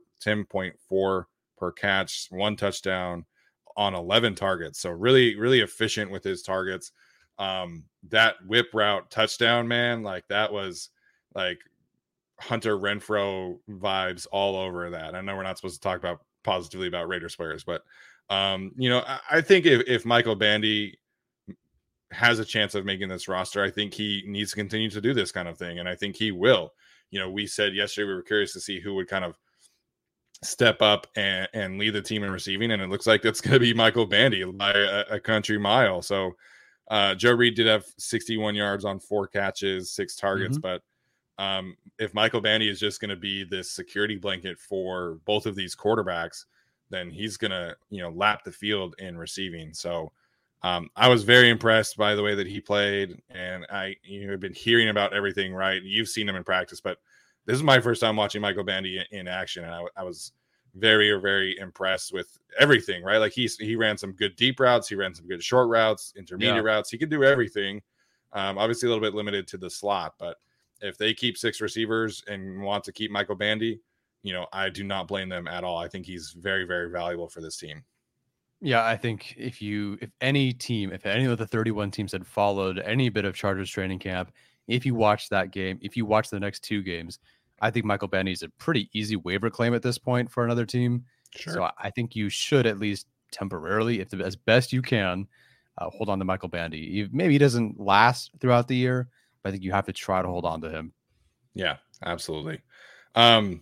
per catch, one touchdown on eleven targets. So really, really efficient with his targets. Um, that whip route touchdown, man, like that was like Hunter Renfrow vibes all over that. I know we're not supposed to talk about positively about Raiders players, but um, you know, I, I think if, if Michael Bandy has a chance of making this roster, I think he needs to continue to do this kind of thing. And I think he will. You know, we said yesterday we were curious to see who would kind of step up and, and lead the team in receiving. And it looks like that's going to be Michael Bandy by a, a country mile. So uh, Joe Reed did have sixty-one yards on four catches, six targets. Mm-hmm. But um, if Michael Bandy is just going to be this security blanket for both of these quarterbacks, then he's going to, you know, lap the field in receiving. So um, I was very impressed by the way that he played. And I, you know, have been hearing about everything, right? You've seen him in practice, but this is my first time watching Michael Bandy in, in action. And I, I was very, very impressed with everything, right? Like he's, he ran some good deep routes. He ran some good short routes, intermediate yeah. routes. He could do everything. Um, obviously a little bit limited to the slot, but if they keep six receivers and want to keep Michael Bandy, you know, I do not blame them at all. I think he's very, very valuable for this team. Yeah, I think if you, if any team, if any of the thirty-one teams had followed any bit of Chargers training camp, if you watch that game, if you watch the next two games, I think Michael Bandy is a pretty easy waiver claim at this point for another team. Sure. So I think you should at least temporarily, if the, as best you can, uh, hold on to Michael Bandy. You, maybe he doesn't last throughout the year, but I think you have to try to hold on to him. Yeah, absolutely. Um,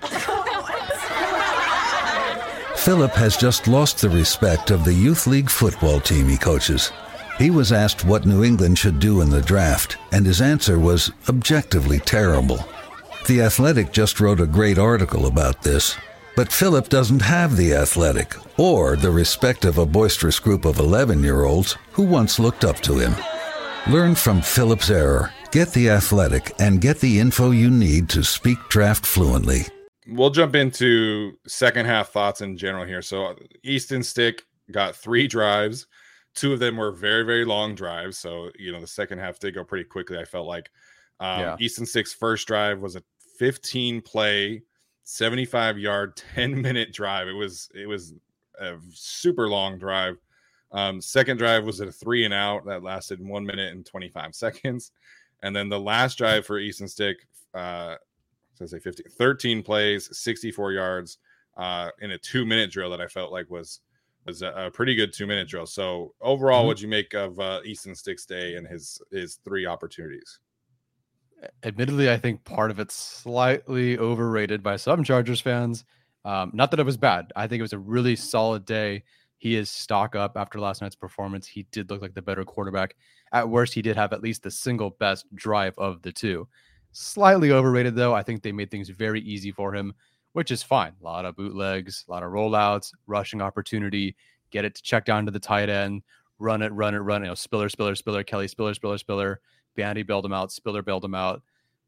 Philip has just lost the respect of the youth league football team he coaches. He was asked what New England should do in the draft, and his answer was objectively terrible. The Athletic just wrote a great article about this, but Philip doesn't have the Athletic or the respect of a boisterous group of eleven-year-olds who once looked up to him. Learn from Philip's error, get the Athletic, and get the info you need to speak draft fluently. We'll jump into second half thoughts in general here. So Easton Stick got three drives. Two of them were very, very long drives. So, you know, the second half did go pretty quickly, I felt like. Um, yeah. Easton Stick's first drive was a fifteen play, seventy-five yard, ten minute drive. It was, it was a super long drive. Um, second drive was a three and out that lasted one minute and twenty-five seconds. And then the last drive for Easton Stick, uh, so I say fifty, thirteen plays, sixty-four yards uh, in a two minute drill that I felt like was, was a, a pretty good two minute drill. So overall, mm-hmm. what'd you make of uh, Easton Stick's day and his, his three opportunities? Admittedly, I think part of it's slightly overrated by some Chargers fans. Um, not that it was bad. I think it was a really solid day. He is stock up after last night's performance. He did look like the better quarterback. At worst, he did have at least the single best drive of the two. Slightly overrated, though. I think they made things very easy for him, which is fine. A lot of bootlegs, a lot of rollouts, rushing opportunity, get it to check down to the tight end, run it, run it, run it. You know, Spiller, Spiller, Spiller, Kelly, Spiller, Spiller, Spiller. Bandy bailed him out. Spiller bailed him out.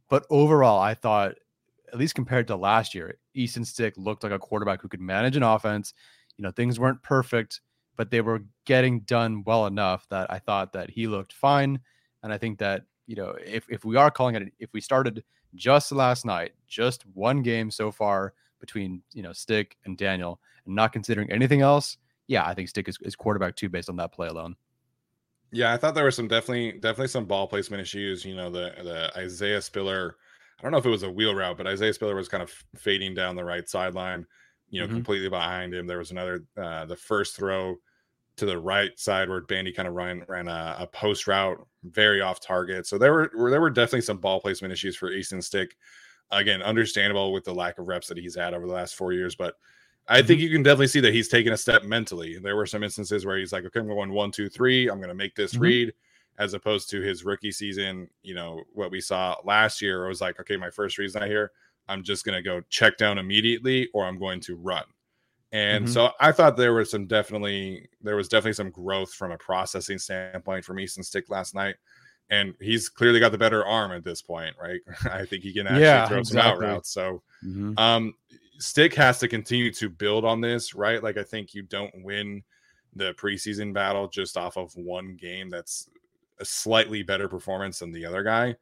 But overall, I thought, at least compared to last year, Easton Stick looked like a quarterback who could manage an offense. You know, things weren't perfect, but they were getting done well enough that I thought that he looked fine. And I think that, you know, if, if we are calling it, if we started just last night, just one game so far between, you know, Stick and Daniel, and not considering anything else, yeah, I think Stick is, is quarterback two based on that play alone. Yeah, I thought there were some definitely definitely some ball placement issues. You know, the the Isaiah Spiller, I don't know if it was a wheel route, but Isaiah Spiller was kind of fading down the right sideline, you know, mm-hmm. completely behind him. There was another, uh, the first throw to the right side where Bandy kind of ran ran a, a post route, very off target. So there were there were definitely some ball placement issues for Easton Stick. Again, understandable with the lack of reps that he's had over the last four years, but I mm-hmm. think you can definitely see that he's taken a step mentally. There were some instances where he's like, okay, I'm going one, two, three. I'm going to make this mm-hmm. read, as opposed to his rookie season. You know, what we saw last year, it was like, okay, my first read's not here. I'm just going to go check down immediately, or I'm going to run. And mm-hmm. so I thought there was some definitely, there was definitely some growth from a processing standpoint from Easton Stick last night. And he's clearly got the better arm at this point, right? I think he can actually yeah, throw exactly. some out routes. So mm-hmm. um, Stick has to continue to build on this, right? Like, I think you don't win the preseason battle just off of one game that's a slightly better performance than the other guy.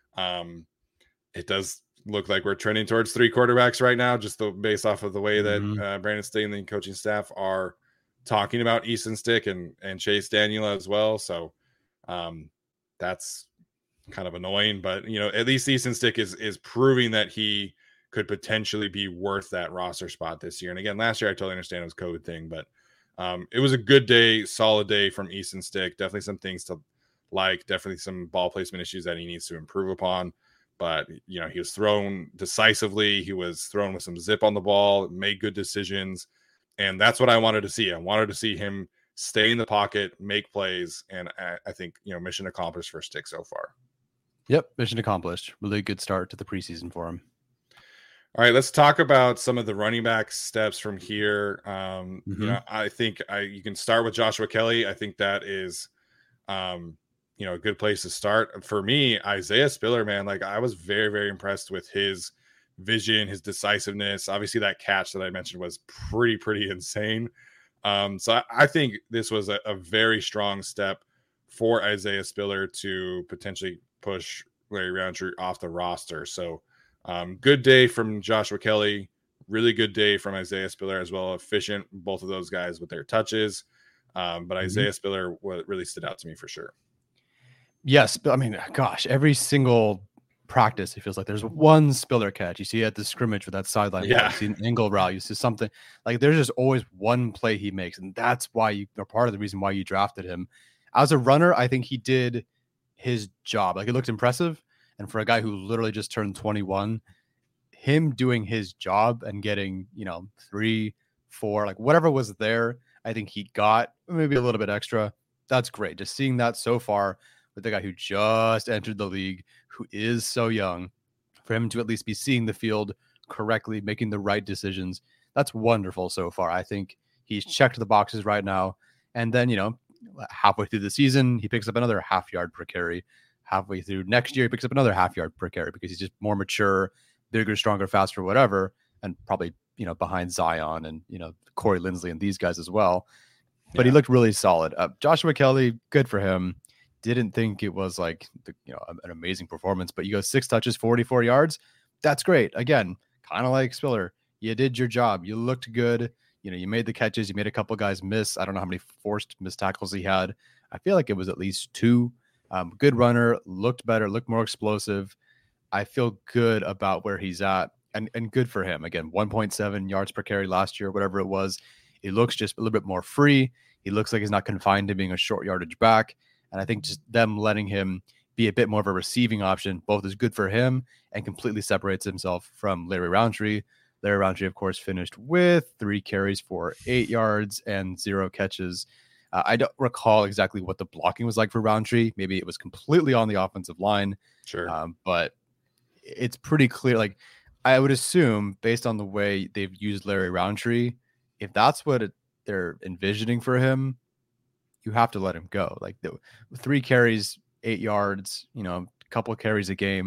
Um, it does look like we're trending towards three quarterbacks right now, just the, based off of the way that mm-hmm. uh, Brandon Staley and coaching staff are talking about Easton Stick and, and Chase Daniel as well. So um, that's kind of annoying, but you know, at least Easton Stick is, is proving that he could potentially be worth that roster spot this year. And again, last year, I totally understand it was a COVID thing, but um, it was a good day, solid day from Easton Stick. Definitely some things to like, definitely some ball placement issues that he needs to improve upon. But, you know, he was thrown decisively. He was thrown with some zip on the ball, made good decisions. And that's what I wanted to see. I wanted to see him stay in the pocket, make plays. And I, I think, you know, mission accomplished for Stick so far. Yep. Mission accomplished. Really good start to the preseason for him. All right, let's talk about some of the running back steps from here. Um, mm-hmm. You know, I think I, you can start with Joshua Kelly. I think that is, um, you know, a good place to start. For me, Isaiah Spiller, man, like I was very, very impressed with his vision, his decisiveness. Obviously, that catch that I mentioned was pretty, pretty insane. Um, so I, I think this was a, a very strong step for Isaiah Spiller to potentially push Larry Rountree off the roster. So um, good day from Joshua Kelly. Really good day from Isaiah Spiller as well. Efficient, both of those guys with their touches. Um, but mm-hmm. Isaiah Spiller what really stood out to me for sure. Yes, I mean, gosh, every single practice, it feels like there's one Spiller catch. You see at the scrimmage with that sideline, yeah. You see an angle route, you see something like there's just always one play he makes, and that's why you are part of the reason why you drafted him. As a runner, I think he did his job. Like it looked impressive, and for a guy who literally just turned twenty-one, him doing his job and getting, you know, three, four, like whatever was there, I think he got maybe a little bit extra. That's great. Just seeing that so far with the guy who just entered the league, who is so young, for him to at least be seeing the field correctly, making the right decisions. That's wonderful so far. I think he's checked the boxes right now. And then, you know, halfway through the season, he picks up another half yard per carry. Halfway through next year, he picks up another half yard per carry because he's just more mature, bigger, stronger, faster, whatever. And probably, you know, behind Zion and, you know, Corey Linsley and these guys as well. But yeah. He looked really solid. Uh, Joshua Kelly, good for him. Didn't think it was like, the, you know, an amazing performance, but you go six touches, forty-four yards. That's great. Again, kind of like Spiller. You did your job. You looked good. You know, you made the catches. You made a couple guys miss. I don't know how many forced missed tackles he had. I feel like it was at least two. Um, good runner, looked better, looked more explosive. I feel good about where he's at, and, and good for him. Again, one point seven yards per carry last year, whatever it was. He looks just a little bit more free. He looks like he's not confined to being a short yardage back. And I think just them letting him be a bit more of a receiving option, both is good for him and completely separates himself from Larry Rountree. Larry Rountree, of course, finished with three carries for eight yards and zero catches. Uh, I don't recall exactly what the blocking was like for Rountree. Maybe it was completely on the offensive line. Sure. Um, but it's pretty clear. Like, I would assume, based on the way they've used Larry Rountree, if that's what it, they're envisioning for him, you have to let him go. Like the three carries, eight yards, you know, a couple of carries a game.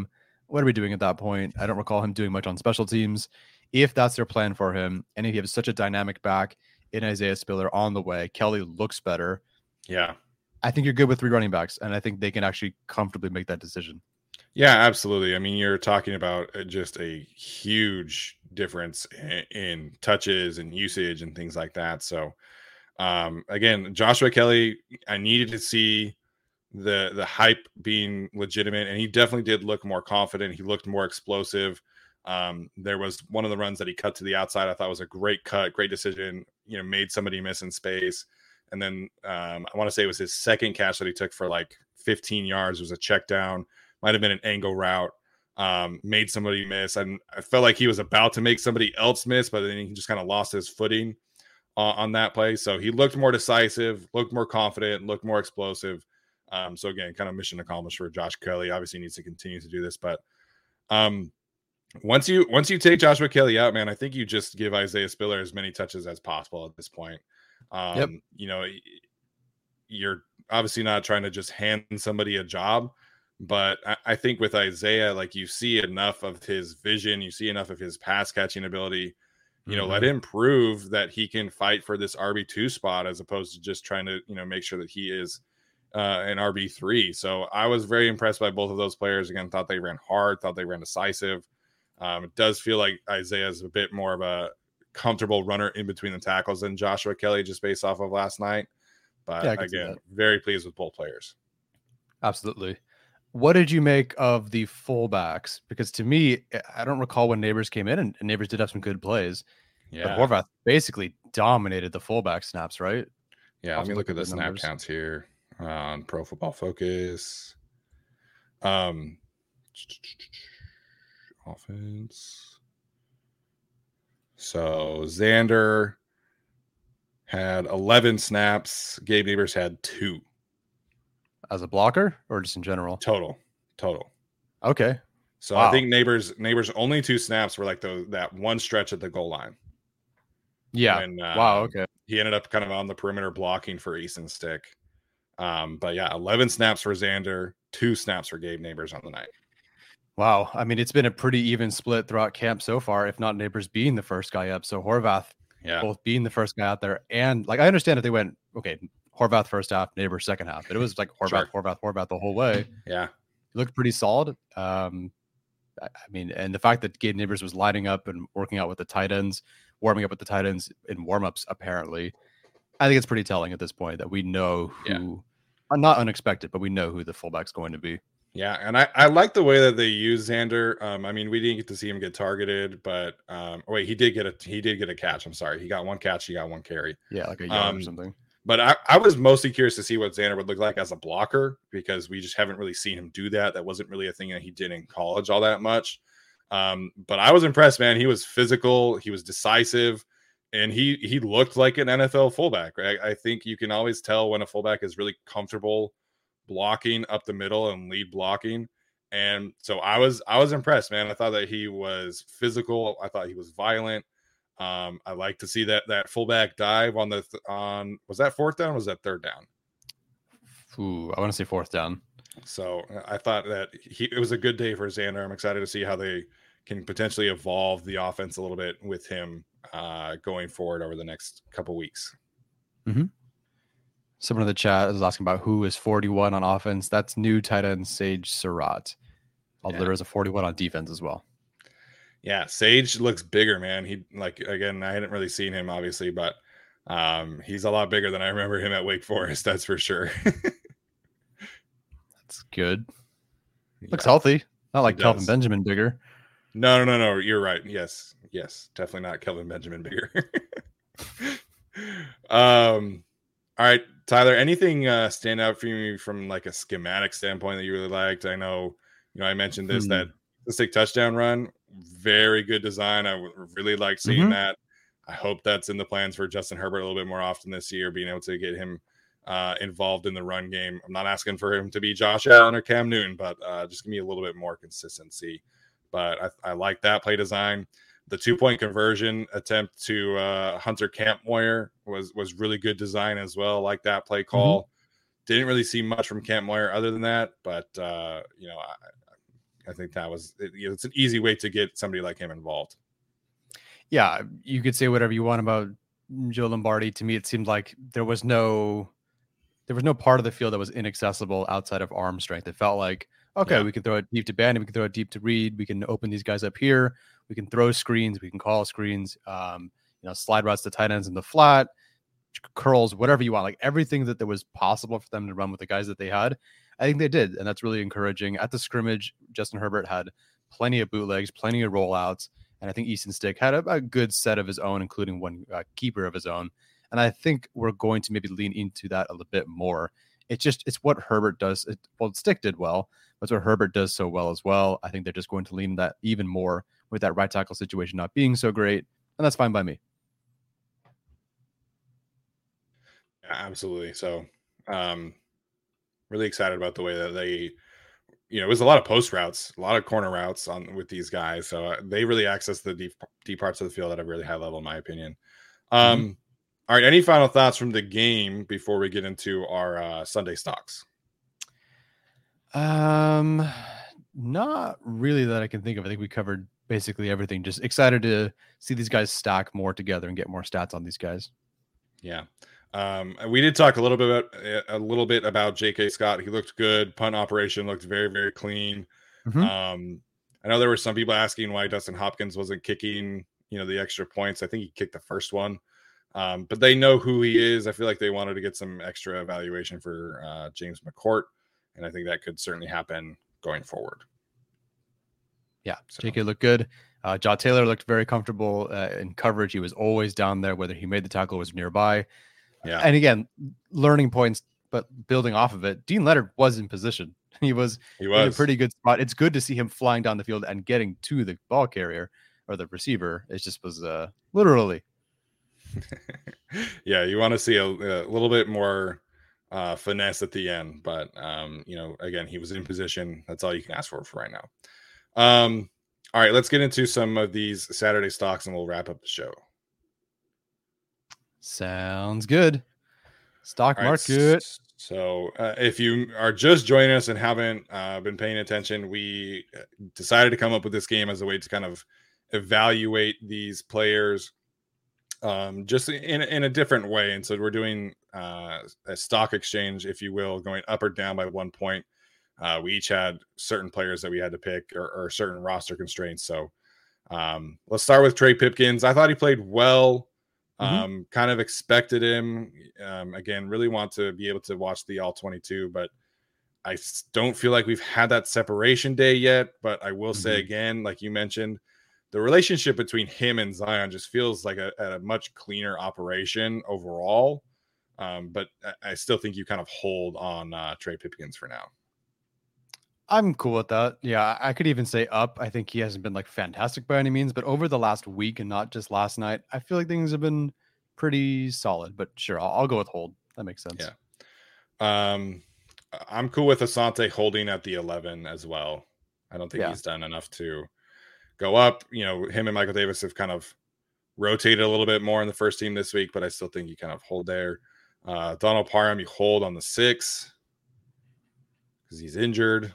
what are we doing at that point? I don't recall him doing much on special teams. If that's their plan for him, and if you have such a dynamic back in Isaiah Spiller on the way, Kelly looks better. Yeah. I think you're good with three running backs, and I think they can actually comfortably make that decision. Yeah, absolutely. I mean, you're talking about just a huge difference in, in touches and usage and things like that. So, um, again, Joshua Kelly, I needed to see the the hype being legitimate, and he definitely did look more confident. He looked more explosive. Um, there was one of the runs that he cut to the outside. I thought was a great cut, great decision. You know, made somebody miss in space. And then um, I want to say it was his second catch that he took for like fifteen yards. It was a check down, might have been an angle route. Um, made somebody miss, and I felt like he was about to make somebody else miss, but then he just kind of lost his footing uh, on that play. So he looked more decisive, looked more confident, looked more explosive. Um, so again, kind of mission accomplished for Josh Kelly. Obviously needs to continue to do this, but um, once you once you take Joshua Kelly out, man, I think you just give Isaiah Spiller as many touches as possible at this point. Um, yep. You know, you're obviously not trying to just hand somebody a job, but I, I think with Isaiah, like you see enough of his vision, you see enough of his pass catching ability, you mm-hmm. know, let him prove that he can fight for this R B two spot as opposed to just trying to, you know, make sure that he is uh, an R B three. So I was very impressed by both of those players. Again, thought they ran hard, thought they ran decisive. Um, it does feel like Isaiah is a bit more of a comfortable runner in between the tackles than Joshua Kelly, just based off of last night. But yeah, again, very pleased with both players. Absolutely. What did you make of the fullbacks? Because to me, I don't recall when Neighbors came in, and, and Neighbors did have some good plays. Yeah, but Horvath basically dominated the fullback snaps, right? Yeah, let me look at the snap counts here on Pro Football Focus. Um, offense. So Xander had eleven snaps. Gabe Neighbors had two. As a blocker or just in general? Total. Total. Okay. So wow. I think Neighbors Neighbors only two snaps were like the that one stretch at the goal line. Yeah. And, uh, wow. Okay. He ended up kind of on the perimeter blocking for Easton Stick. Um, but yeah, eleven snaps for Xander, two snaps for Gabe Neighbors on the night. Wow. I mean, it's been a pretty even split throughout camp so far, if not Neighbors being the first guy up. So Horvath yeah. both being the first guy out there. And like, I understand if they went, okay, Horvath first half, Neighbors second half, but it was like Horvath, sure. Horvath, Horvath the whole way. Yeah. It looked pretty solid. Um, I mean, and the fact that Gabe Neighbors was lining up and working out with the tight ends, warming up with the tight ends in warmups, apparently, I think it's pretty telling at this point that we know who, yeah. not unexpected, but we know who the fullback's going to be. Yeah, and I, I like the way that they use Xander. Um, I mean, we didn't get to see him get targeted, but um, oh, wait, he did get a he did get a catch. I'm sorry, he got one catch, he got one carry. Yeah, like a yard um, or something. But I, I was mostly curious to see what Xander would look like as a blocker because we just haven't really seen him do that. That wasn't really a thing that he did in college all that much. Um, but I was impressed, man. He was physical, he was decisive, and he he looked like an N F L fullback. Right? I think you can always tell when a fullback is really comfortable blocking up the middle and lead blocking. And so I was I was impressed, man. I thought that he was physical. I thought he was violent. Um, I like to see that that fullback dive on the th- on was that fourth down? Or was that third down? Ooh, I want to say fourth down. So I thought that he it was a good day for Xander. I'm excited to see how they can potentially evolve the offense a little bit with him uh, going forward over the next couple weeks. Mm-hmm. Someone in the chat is asking about who is forty-one on offense. That's new tight end Sage Surratt. Although yeah. there is a forty-one on defense as well. Yeah, Sage looks bigger, man. He like again, I hadn't really seen him obviously, but um, he's a lot bigger than I remember him at Wake Forest. That's for sure. That's good. Looks yeah. healthy. Not like Kelvin Benjamin bigger. No, no, no, no. You're right. Yes, yes, definitely not Kelvin Benjamin bigger. um, all right, Tyler. Anything uh, stand out for you from like a schematic standpoint that you really liked? I know, you know, I mentioned this hmm. that the stick touchdown run. Very good design. I really like seeing mm-hmm. that. I hope that's in the plans for Justin Herbert a little bit more often this year, being able to get him uh, involved in the run game. I'm not asking for him to be Josh Allen or Cam Newton, but uh, just give me a little bit more consistency. But I, I like that play design. The two-point conversion attempt to uh, Hunter Kampmoyer was was really good design as well. Like that play call. Mm-hmm. Didn't really see much from Kampmoyer other than that, but uh, you know, I, I think that was it, you know, it's an easy way to get somebody like him involved. Yeah, you could say whatever you want about Joe Lombardi. To me, it seemed like there was no there was no part of the field that was inaccessible outside of arm strength. It felt like, okay, Yeah. we can throw it deep to Bannon, we can throw it deep to Reed, we can open these guys up here, we can throw screens, we can call screens, um, you know, slide routes to tight ends in the flat, curls, whatever you want, like everything that there was possible for them to run with the guys that they had. I think they did, and that's really encouraging. At the scrimmage, Justin Herbert had plenty of bootlegs, plenty of rollouts, and I think Easton Stick had a, a good set of his own, including one uh, keeper of his own. And I think we're going to maybe lean into that a little bit more. It's just, it's what Herbert does. It, well, Stick did well, but it's what Herbert does so well as well. I think they're just going to lean that even more with that right tackle situation not being so great. And that's fine by me. Yeah, absolutely. So, um, really excited about the way that they, you know, it was a lot of post routes, a lot of corner routes on with these guys. So uh, they really access the deep, deep parts of the field at a really high level, in my opinion. Um, mm-hmm. All right. Any final thoughts from the game before we get into our uh, Sunday stocks? Um, not really that I can think of. I think we covered basically everything. Just excited to see these guys stack more together and get more stats on these guys. Yeah. Um, we did talk a little bit about, a little bit about J K Scott. He looked good. Punt operation looked very, very clean. Mm-hmm. Um, I know there were some people asking why Dustin Hopkins wasn't kicking, you know, the extra points. I think he kicked the first one. Um, but they know who he is. I feel like they wanted to get some extra evaluation for uh, James McCourt, and I think that could certainly happen going forward. Yeah, so. J K looked good. Uh, Jaw Taylor looked very comfortable uh, in coverage. He was always down there, whether he made the tackle or was nearby. Yeah, and again, learning points, but building off of it, Dean Leonard was in position. He was, he was in a pretty good spot. It's good to see him flying down the field and getting to the ball carrier or the receiver. It just was uh, literally. Yeah, you want to see a, a little bit more uh, finesse at the end, but um, you know, again, he was in position. That's all you can ask for for right now. Um, all right, let's get into some of these Saturday stocks, and we'll wrap up the show. Sounds good. Stock right, market. So, uh, if you are just joining us and haven't uh, been paying attention, we decided to come up with this game as a way to kind of evaluate these players. Um, just in, in a different way. And so we're doing uh, a stock exchange, if you will, going up or down by one point. Uh, we each had certain players that we had to pick or, or certain roster constraints. So um, let's start with Trey Pipkins. I thought he played well, um, mm-hmm. kind of expected him. Um, again, really want to be able to watch the all twenty-two, but I don't feel like we've had that separation day yet. But I will mm-hmm. say again, like you mentioned, the relationship between him and Zion just feels like a, a much cleaner operation overall. Um, but I still think you kind of hold on uh, Trey Pipkins for now. I'm cool with that. Yeah, I could even say up. I think he hasn't been like fantastic by any means, but over the last week and not just last night, I feel like things have been pretty solid. But sure, I'll, I'll go with hold. That makes sense. Yeah. Um, I'm cool with Asante holding at the eleven as well. I don't think yeah. he's done enough to go up. You know, him and Michael Davis have kind of rotated a little bit more in the first team this week, but I still think you kind of hold there. Uh, Donald Parham, you hold on the six because he's injured.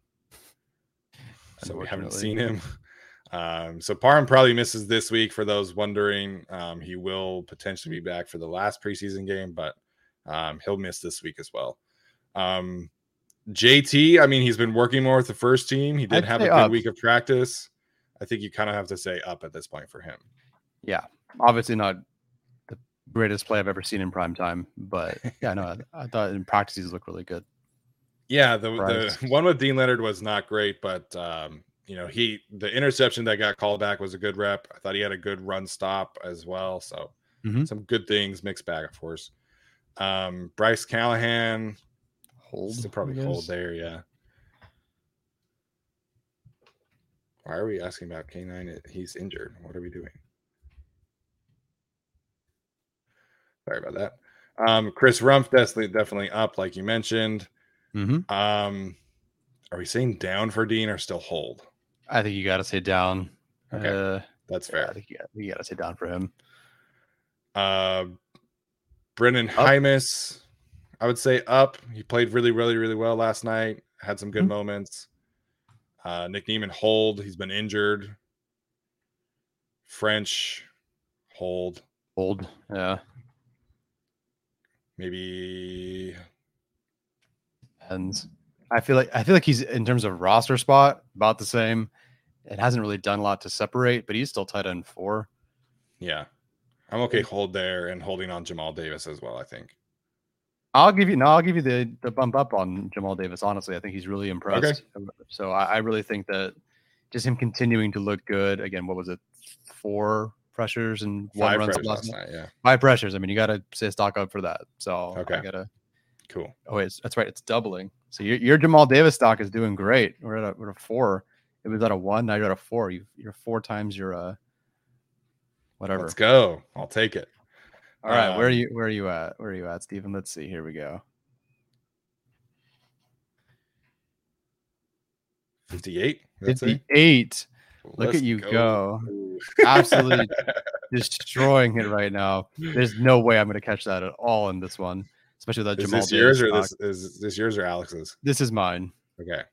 So we haven't seen him. Um, so Parham probably misses this week for those wondering. Um, he will potentially be back for the last preseason game, but um, he'll miss this week as well. Um, J T, I mean, he's been working more with the first team. He did I'd have a good up. week of practice. I think you kind of have to say up at this point for him. Yeah, obviously not the greatest play I've ever seen in prime time, but yeah, no, I, I thought in practice he's looked really good. Yeah, the, the one with Dean Leonard was not great, but um, you know, he the interception that got called back was a good rep. I thought he had a good run stop as well. So mm-hmm. some good things, mixed bag, of course. Um, Bryce Callahan, hold, still probably hold there, yeah. Why are we asking about K nine? He's injured. What are we doing? Sorry about that. Um, Chris Rumpf definitely definitely up, like you mentioned. Mm-hmm. Um, are we saying down for Dean or still hold? I think you got to say down. Okay, uh, that's fair. Yeah, I think you got, you got to say down for him. Uh, Brennan Hymus, I would say up. He played really, really, really well last night. Had some good mm-hmm. moments. Uh, Nick Niemann, hold. He's been injured. French, hold. Hold. Yeah. Maybe. And I feel like I feel like he's in terms of roster spot about the same. It hasn't really done a lot to separate, but he's still tight end four. Yeah. I'm okay hold there and holding on Jamal Davis as well, I think. I'll give you no, I'll give you the, the bump up on Jamal Davis. Honestly, I think he's really impressed. Okay. So I, I really think that just him continuing to look good. Again, what was it? Four pressures and one run last, last night. Yeah, five pressures. I mean, you got to say stock up for that. So okay, I gotta. Cool. Oh, wait, that's right. It's doubling. So your your Jamal Davis stock is doing great. We're at a, we're at a four. It was at a one. Now you're at a four. You you're four times your uh. Whatever. Let's go. I'll take it. All right, um, where are you? Where are you at? Where are you at, Stephen? Let's see. Here we go. fifty-eight. fifty-eight. Look Let's at you go. go. Absolutely destroying it right now. There's no way I'm going to catch that at all in this one, especially that is Jamal this Davis yours or this is this yours or Alex's? This is mine. Okay.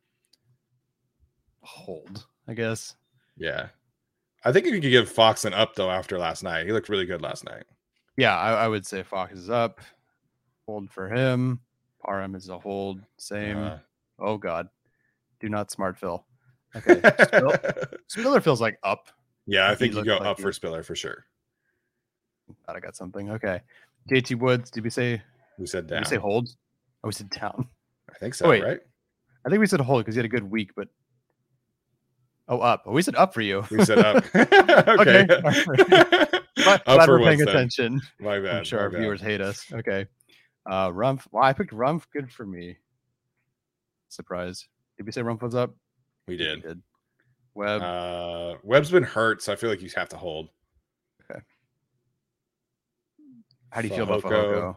Hold, I guess. Yeah. I think you could give Fox an up though after last night. He looked really good last night. Yeah, I, I would say Fox is up. Hold for him. Parham is a hold. Same. Uh, oh God. Do not smart Phil. Okay. Spiller, Spiller feels like up. Yeah, I think you go like up he, for Spiller for sure. Thought I got something. Okay. J T Woods, did we say we said down? Did we say hold? Oh, we said down. I think so, oh, wait. Right? I think we said hold because he had a good week, but oh, up. Oh, we said up for you. We said up. Okay. okay. Glad, glad we're paying attention. My bad. I'm sure my our bad. viewers hate us. Okay. Uh, Rumph. Well, I picked Rumph. Good for me. Surprise. Did we say Rumph was up? We did. We did. Webb. Uh, Webb's been hurt, so I feel like you have to hold. Okay. How do you Fehoko. feel about Fehoko?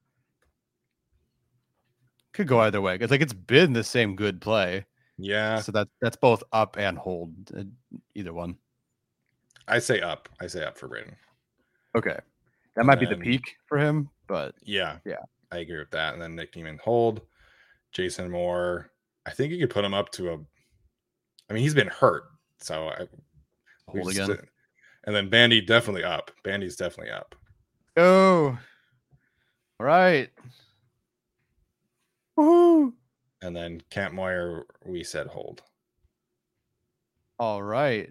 Could go either way. It's like it's been the same good play. Yeah. So that that's both up and hold. Either one. I say up. I say up for Braden. Okay. That and might then, be the peak for him, but yeah. Yeah. I agree with that. And then Nick Niemann hold. Jason Moore. I think you could put him up to a I mean, he's been hurt. So I hold again. Just, and then Bandy definitely up. Bandy's definitely up. Oh. All right. Woohoo. And then Camp Moyer, we said hold. All right.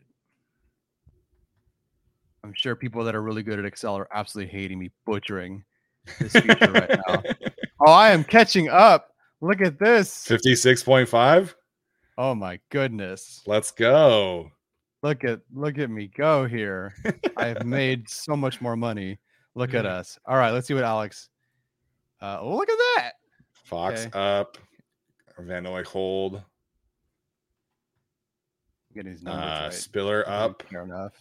I'm sure people that are really good at Excel are absolutely hating me butchering this feature right now. Oh, I am catching up. Look at this. fifty-six point five. Oh my goodness. Let's go. Look at look at me go here. I have made so much more money. Look at us. All right, let's see what Alex. Uh, oh, look at that. Fox okay. up. Van Noy hold. Getting his numbers uh, right. Spiller up. Fair enough.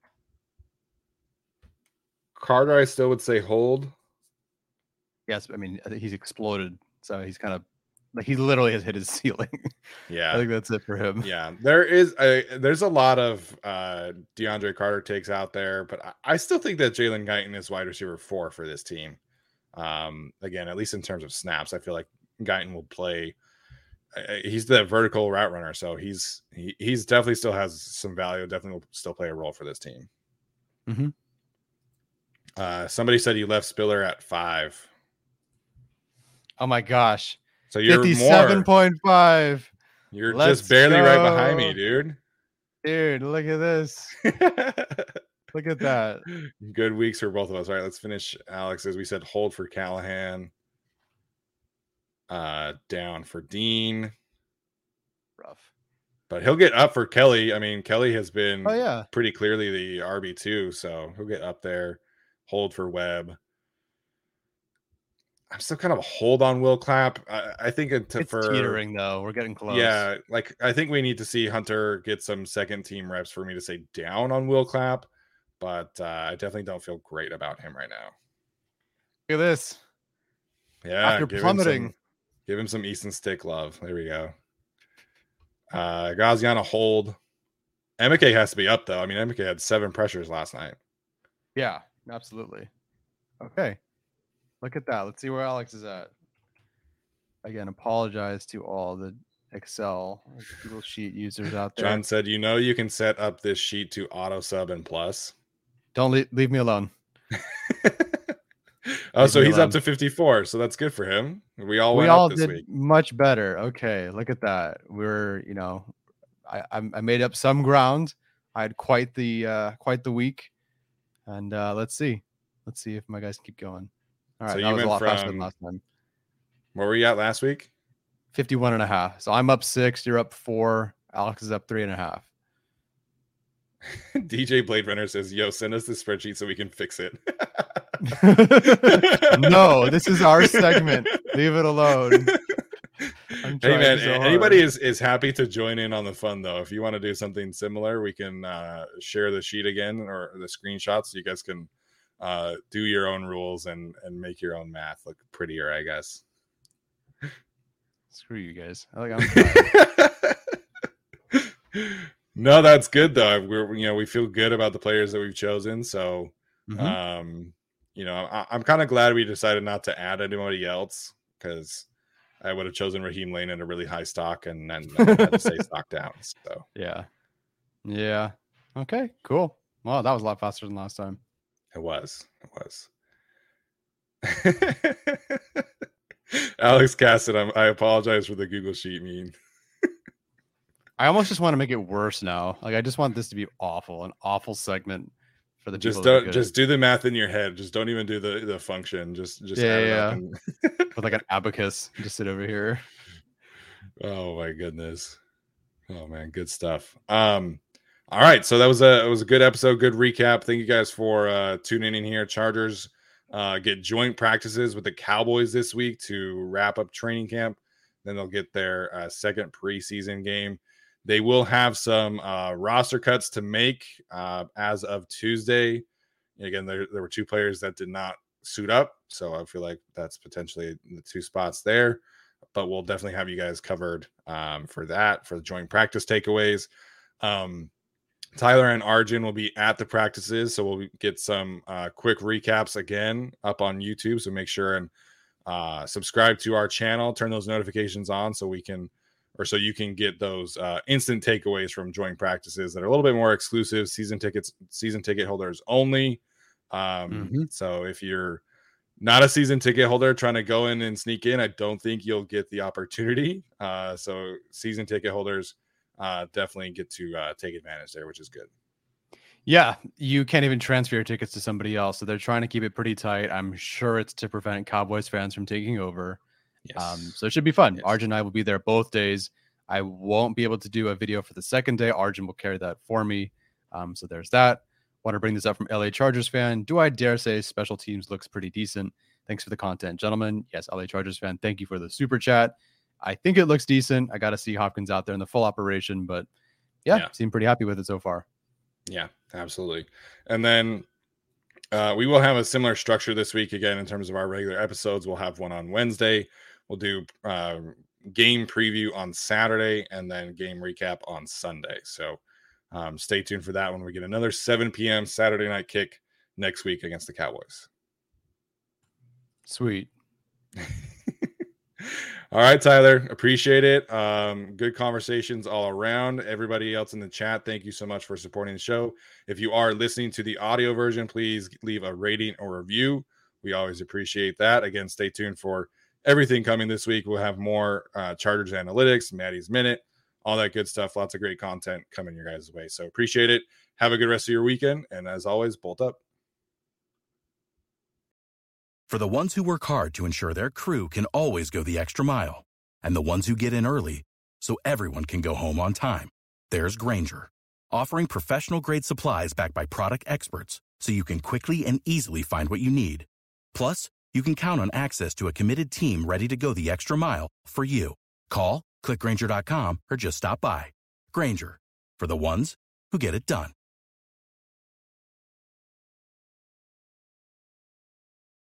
Carter, I still would say hold. Yes, I mean he's exploded, so he's kind of like he literally has hit his ceiling. Yeah, I think that's it for him. Yeah, there is a there's a lot of uh, DeAndre Carter takes out there, but I, I still think that Jalen Guyton is wide receiver four for this team. Um, again, at least in terms of snaps, I feel like Guyton will play. Uh, he's the vertical route runner, so he's he, he's definitely still has some value. Definitely will still play a role for this team. Mm-hmm. Uh, somebody said you left Spiller at five. Oh my gosh. So you're fifty-seven point five. You're Let's just barely go. right behind me, dude. Dude, look at this. Look at that. Good weeks for both of us. All right, let's finish Alex. As we said, hold for Callahan. Uh, down for Dean. Rough. But he'll get up for Kelly. I mean, Kelly has been oh, yeah. pretty clearly the R B two, so he'll get up there. Hold for Webb. I'm still kind of a hold on Will Clapp. I, I think it to, it's for teetering though. We're getting close. Yeah, like I think we need to see Hunter get some second team reps for me to say down on Will Clapp, but uh, I definitely don't feel great about him right now. Look at this. Yeah, after give plummeting, him some, give him some Easton Stick love. There we go. Uh, Gaziana hold. Emeke has to be up though. I mean, Emeke had seven pressures last night. Yeah, absolutely. Okay. Look at that. Let's see where Alex is at. Again, apologize to all the Excel, Google Sheet users out there. John said, you know, you can set up this sheet to auto sub and plus. Don't leave, leave me alone. Oh, leave so he's alone. up to fifty-four. So that's good for him. We all we went all up this did week. much better. Okay, look at that. We're, you know, I, I made up some ground. I had quite the uh, quite the week, and uh, let's see, let's see if my guys can keep going. All right, So that you was a went lot faster than from- last time. Where were you at last week? fifty-one and a half. So I'm up six. You're up four. Alex is up three and a half. D J Blade Runner says, yo, send us the spreadsheet so we can fix it. No, this is our segment. Leave it alone. I'm Hey man, so anybody hard. is, is happy to join in on the fun though. If you want to do something similar, we can uh, share the sheet again or the screenshots so you guys can uh, do your own rules and, and make your own math look prettier, I guess. Screw you guys. I like I'm No, that's good though. We're you know we feel good about the players that we've chosen. So, Mhm. um, you know, I, I'm kind of glad we decided not to add anybody else because I would have chosen Raheem Lane at a really high stock and then I had to stay stock down. So Yeah. Yeah. Okay, cool. Well, that was a lot faster than last time. it was. It was. Alex Cassidy, I'm, I apologize for the Google Sheet meme. I almost just want to make it worse now. Like I just want this to be awful, an awful segment for the Just people that are don't good just do the math in your head. Just don't even do the, the function. Just just Yeah, add it yeah, up yeah. and- at- with like an abacus. Just sit over here. Oh my goodness. Oh man, good stuff. Um all right, so that was a it was a good episode, good recap. Thank you guys for uh tuning in here. Chargers uh get joint practices with the Cowboys this week to wrap up training camp. Then they'll get their uh, second preseason game. They will have some uh roster cuts to make uh as of Tuesday. Again, there, there were two players that did not suit up, so I feel like that's potentially the two spots there. But we'll definitely have you guys covered um, for that, for the joint practice takeaways. Um, Tyler and Arjun will be at the practices, so we'll get some uh, quick recaps again up on YouTube. So make sure and uh, subscribe to our channel, turn those notifications on so we can, or so you can get those uh, instant takeaways from joint practices that are a little bit more exclusive, season tickets, season ticket holders only. Um, Mhm. So if you're not a season ticket holder trying to go in and sneak in, I don't think you'll get the opportunity. Uh, so season ticket holders uh, definitely get to uh, take advantage there, which is good. Yeah, you can't even transfer your tickets to somebody else, so they're trying to keep it pretty tight. I'm sure it's to prevent Cowboys fans from taking over. Yes. Um, so it should be fun. Yes. Arjun and I will be there both days. I won't be able to do a video for the second day. Arjun will carry that for me. Um, so there's that. Want to bring this up from L A Chargers fan. Do I dare say special teams looks pretty decent? Thanks for the content, gentlemen. Yes, L A Chargers fan. Thank you for the super chat. I think it looks decent. I got to see Hopkins out there in the full operation, but yeah, Yeah. seem pretty happy with it so far. Yeah, absolutely. And then uh, we will have a similar structure this week again in terms of our regular episodes. We'll have one on Wednesday. We'll do uh, game preview on Saturday and then game recap on Sunday. So um, stay tuned for that when we get another seven p.m. Saturday night kick next week against the Cowboys. Sweet. All right, Tyler, appreciate it. Um, good conversations all around. Everybody else in the chat, thank you so much for supporting the show. If you are listening to the audio version, please leave a rating or review. We always appreciate that. Again, stay tuned for everything coming this week. We'll have more uh, Chargers analytics, Maddie's Minute, all that good stuff. Lots of great content coming your guys' way. So appreciate it. Have a good rest of your weekend. And as always, bolt up. For the ones who work hard to ensure their crew can always go the extra mile, and the ones who get in early so everyone can go home on time, there's Grainger, offering professional-grade supplies backed by product experts so you can quickly and easily find what you need. Plus, you can count on access to a committed team ready to go the extra mile for you. Call, click Grainger dot com, or just stop by. Grainger, for the ones who get it done.